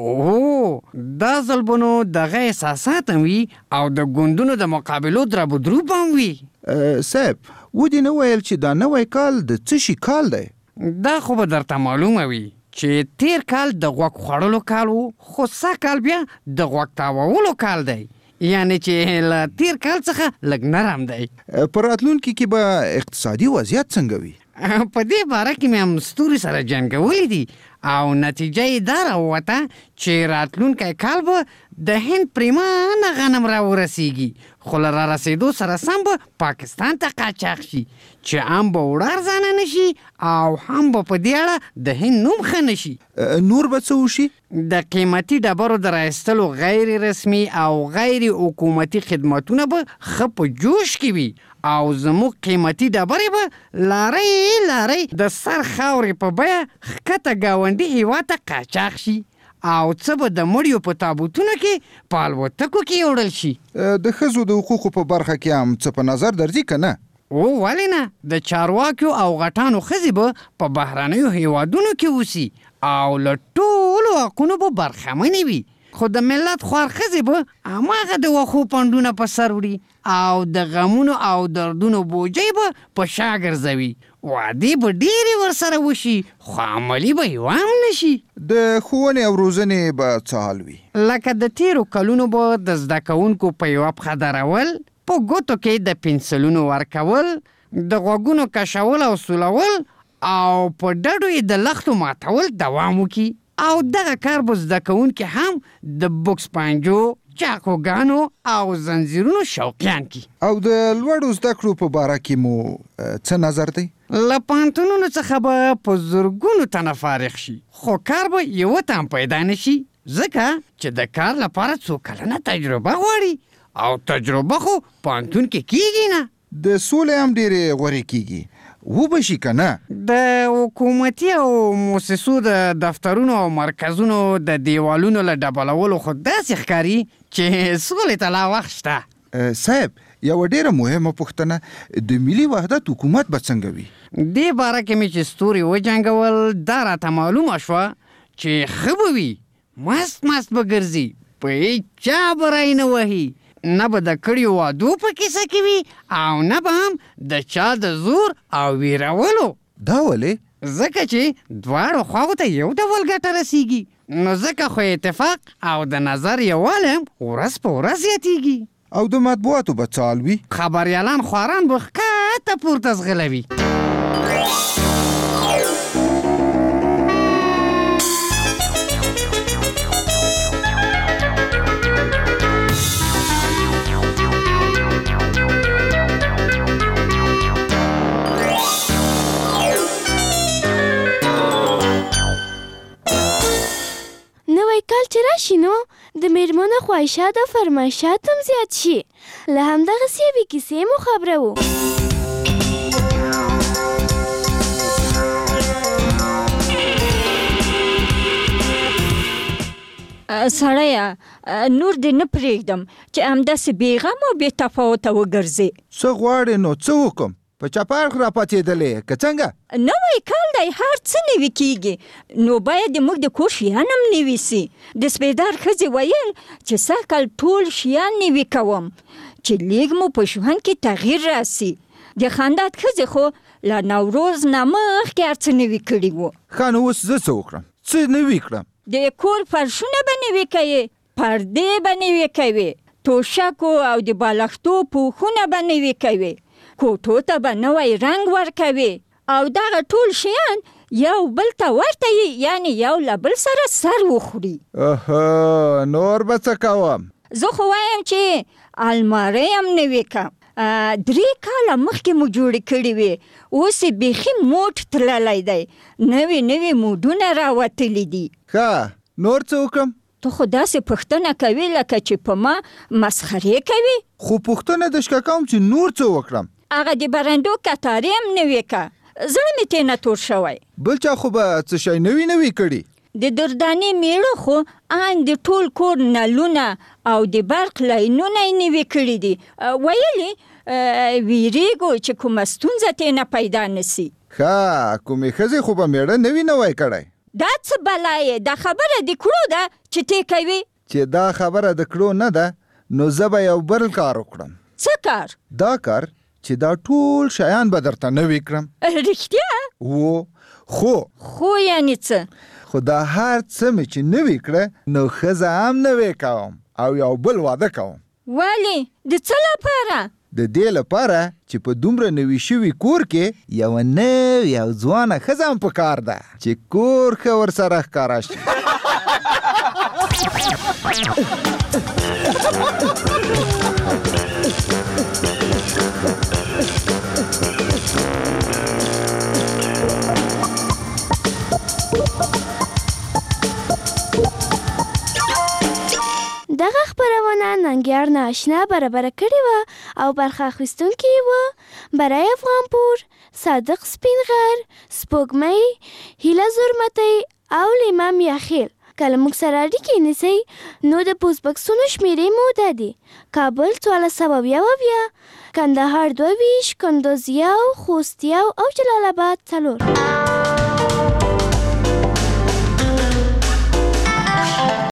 دا ځل به نو دغه احساسات هم وي او د ګوندونو د مقابلو درب و دروب هم وي. صاحب ودې نه ویل چې دا نوی کال د څه شي کال دی؟ دا خو به درته معلومه وي چې تیر کال د غوږ خوړلو کال و، خو کال بیا د غوږ تاوولو کال دی، یعنی چې له تیر کال څخه لږ نرم دی. په راتلونکي کې به اقتصادي وضعیت څنګه وي؟ په دې باره کې مې هم ستوري سره جنګولي دي او نتیجه یې دا راووته چې راتلونکی کال به د هند پریمانه غنم راورسیږي، خو له رارسېدو سره سم به پاکستان ته قاچاق شي چې هم به وړه ارزانه نه شي او هم به په دې اړه د هند نوم ښه نه شي. نور به څه وشي؟ د قیمتي ډبرو د رایستلو غیر رسمي او غیر حکومتي خدماتونه به ښه په جوش کې وي او زموږ قیمتي ډبرې به لارۍ د سر خاورې په بیه ښکته ګاونډي هېواد ته قاچاق شي او څه به د مړیو په تابوتونو کې په الوتکو کې یوړل شي. د ښځو د حقوقو په برخه کې هم څه په نظر درځي که نه؟ ولې نه؟ د چارواکیو او غټانو ښځې به په بهرنیو هېوادونو کې اوسي او له ټولو حقونو به برخمنې وي، خو د ملت خوار ښځې به هماغه د وښو پنډونه په سر وړي او د غمونو او دردونو بوجۍ به په شا ګرځوي. وعدې به ډېرې ورسره وشي خو عملي به یې هم نه شي. د ښوونې او روزنې به څه حال وي؟ لکه د تیرو کلونو به د زده کوونکو په یوه پښه درول، په ګوتو کې د پنسلونو ورکول، د غوږونو کشول او سولول او په ډډو یې د لختو ماتول دوام وکړي او دغه کار به زده کوونکي هم د بوکس پنجو، چاقوګانو او زنځیرونو شوقیان کی. او د لوړو زده کړو په باره کې مو څه نظر دی؟ له پوهنتونونو څخه به په زرګونو تنه فارغ شي خو کار به یوه ته هم پیدا نه شي، ځکه چې د کار لپاره څو کلنه تجربه غواړي او تجربه خو پوهنتون کې کیږي نه. د سولې هم ډېرې غوړې کیږي، وبشي که نه؟ د حکومتي او مؤسسو د دفترونو او مرکزونو د دیوالونو له ډبلولو خو داسې ښکاري چې سولې ته لا وخت شته. صاحب یوه ډېره مهمه پوښتنه، د ملي وحدت حکومت به څنګه وي؟ دې باره کې مې چې ستوري وجنګول دا راته معلومه شوه چې ښه به وي، مست به ګرځي، په هېچا به رای نه وهي، نه به د کړیو وعدو په کیسه کې وي او نه به هم د چا د زور او ویرولو. دا ولې؟ ځکه چې دواړو خواو ته یو ډول ګټه رسیږي، نو ځکه خو اتفاق او د نظر یووالی هم ورځ په ورځ زیاتیږي. او د مطبوعاتو به څه حال وي؟ خبریالان خواران به ښکته پورته ځغلوي. نوی کال چې راشي نو د میرمنو خواهشات او فرمایشات هم زیات شي. له همدغسې یوې کیسې مو خبروو. سړیه نور دې نه پرېږدم چې همداسې بېغم او بې تفاوته وګرځې. څه غواړې نو څه وکړم؟ په چپاړ راپاتېدلې که څنګه؟ نوی کال دی، هر څه نوي کېږي، نو باید موږ د کور شیان هم نوي سي. د سپېدار ښځې ویل چې سږ کال ټول شیان نوي کوم چې لیږ مو په ژوند کې تغییر راسي. د خاندات ښځې خو له نوروز نه مخکې هر څه نوي کړي وو. ښه نو اوس زه څه وکړم؟ څه نوي کړم؟ د کور فرشونه به نوي کوې، پردې به نوي کوې، توشکو او د بالښتو پوښونه به نوي کوې، کوټو ته به نوی رنګ ورکوي او دغه ټول شیان یو بل ته ورته وي، یعنی یو له بل سره سر وخوري. نور به څه کوم؟ زه خو وایم چې المارۍ هم نوې کړم. 3 کاله مخکې مو جوړې کړې وې، اوس یې بیخي موټ تللی دی، نوې موډونه راوتلي دي. ښه نور څه وکړم؟ ته خو داسې پوښتنه کوې لکه چې په ما مسخرې کوي. خو پوښتنه د شکه کوم چې نور څه وکړم؟ هغه د برندو کتارې هم نوې که، زړه مې تېنه تور شوی. بل چا خو به څه شی نوي کړي؟ د دردانې میړه خو ان د ټول کور نلونه او د برق لاینونه یې نوي کړي دي. ویلې ویریږو چې کومه ستونزه ترې نه پیدا نسی. ښه کومې ښځې خو به میړه نه وي نوی کړی. دا څه بلا یې؟ دا خبره د کړو ده چې تی کوي؟ چې دا خبره د کړو نه ده نو زه به یو بل کار وکړم. څه کار؟ دا کار چې دا ټول شیان به درته نوي کړم. رښتیا؟ خو یعنی څه؟ خو دا هر څه مې چې نوي کړه نو ښځه هم نوی کوم او یو بل واده کوم. ولې؟ د څه لپاره؟ د دې لپاره چې په دومره نوي شوي کور کې یوه نوې او ځوانه ښځه هم پکار ده چې کور ښه ورسره ښکاره شي. دغه خپرونه ننګیار ناشنا برابر کړې وه او برخه اخیستونکي وه برای افغانپور، صادق سپینغر، سپوږمۍ، هیله زرمتی او لیما میاخیل. که له موږ سره اړیکې نیسئ نو د پوسټ بکسونو شمیرې مو دا دي: کابل 1422، کندهار 22، کندوز 1، خوست 1 او جلال آباد 4.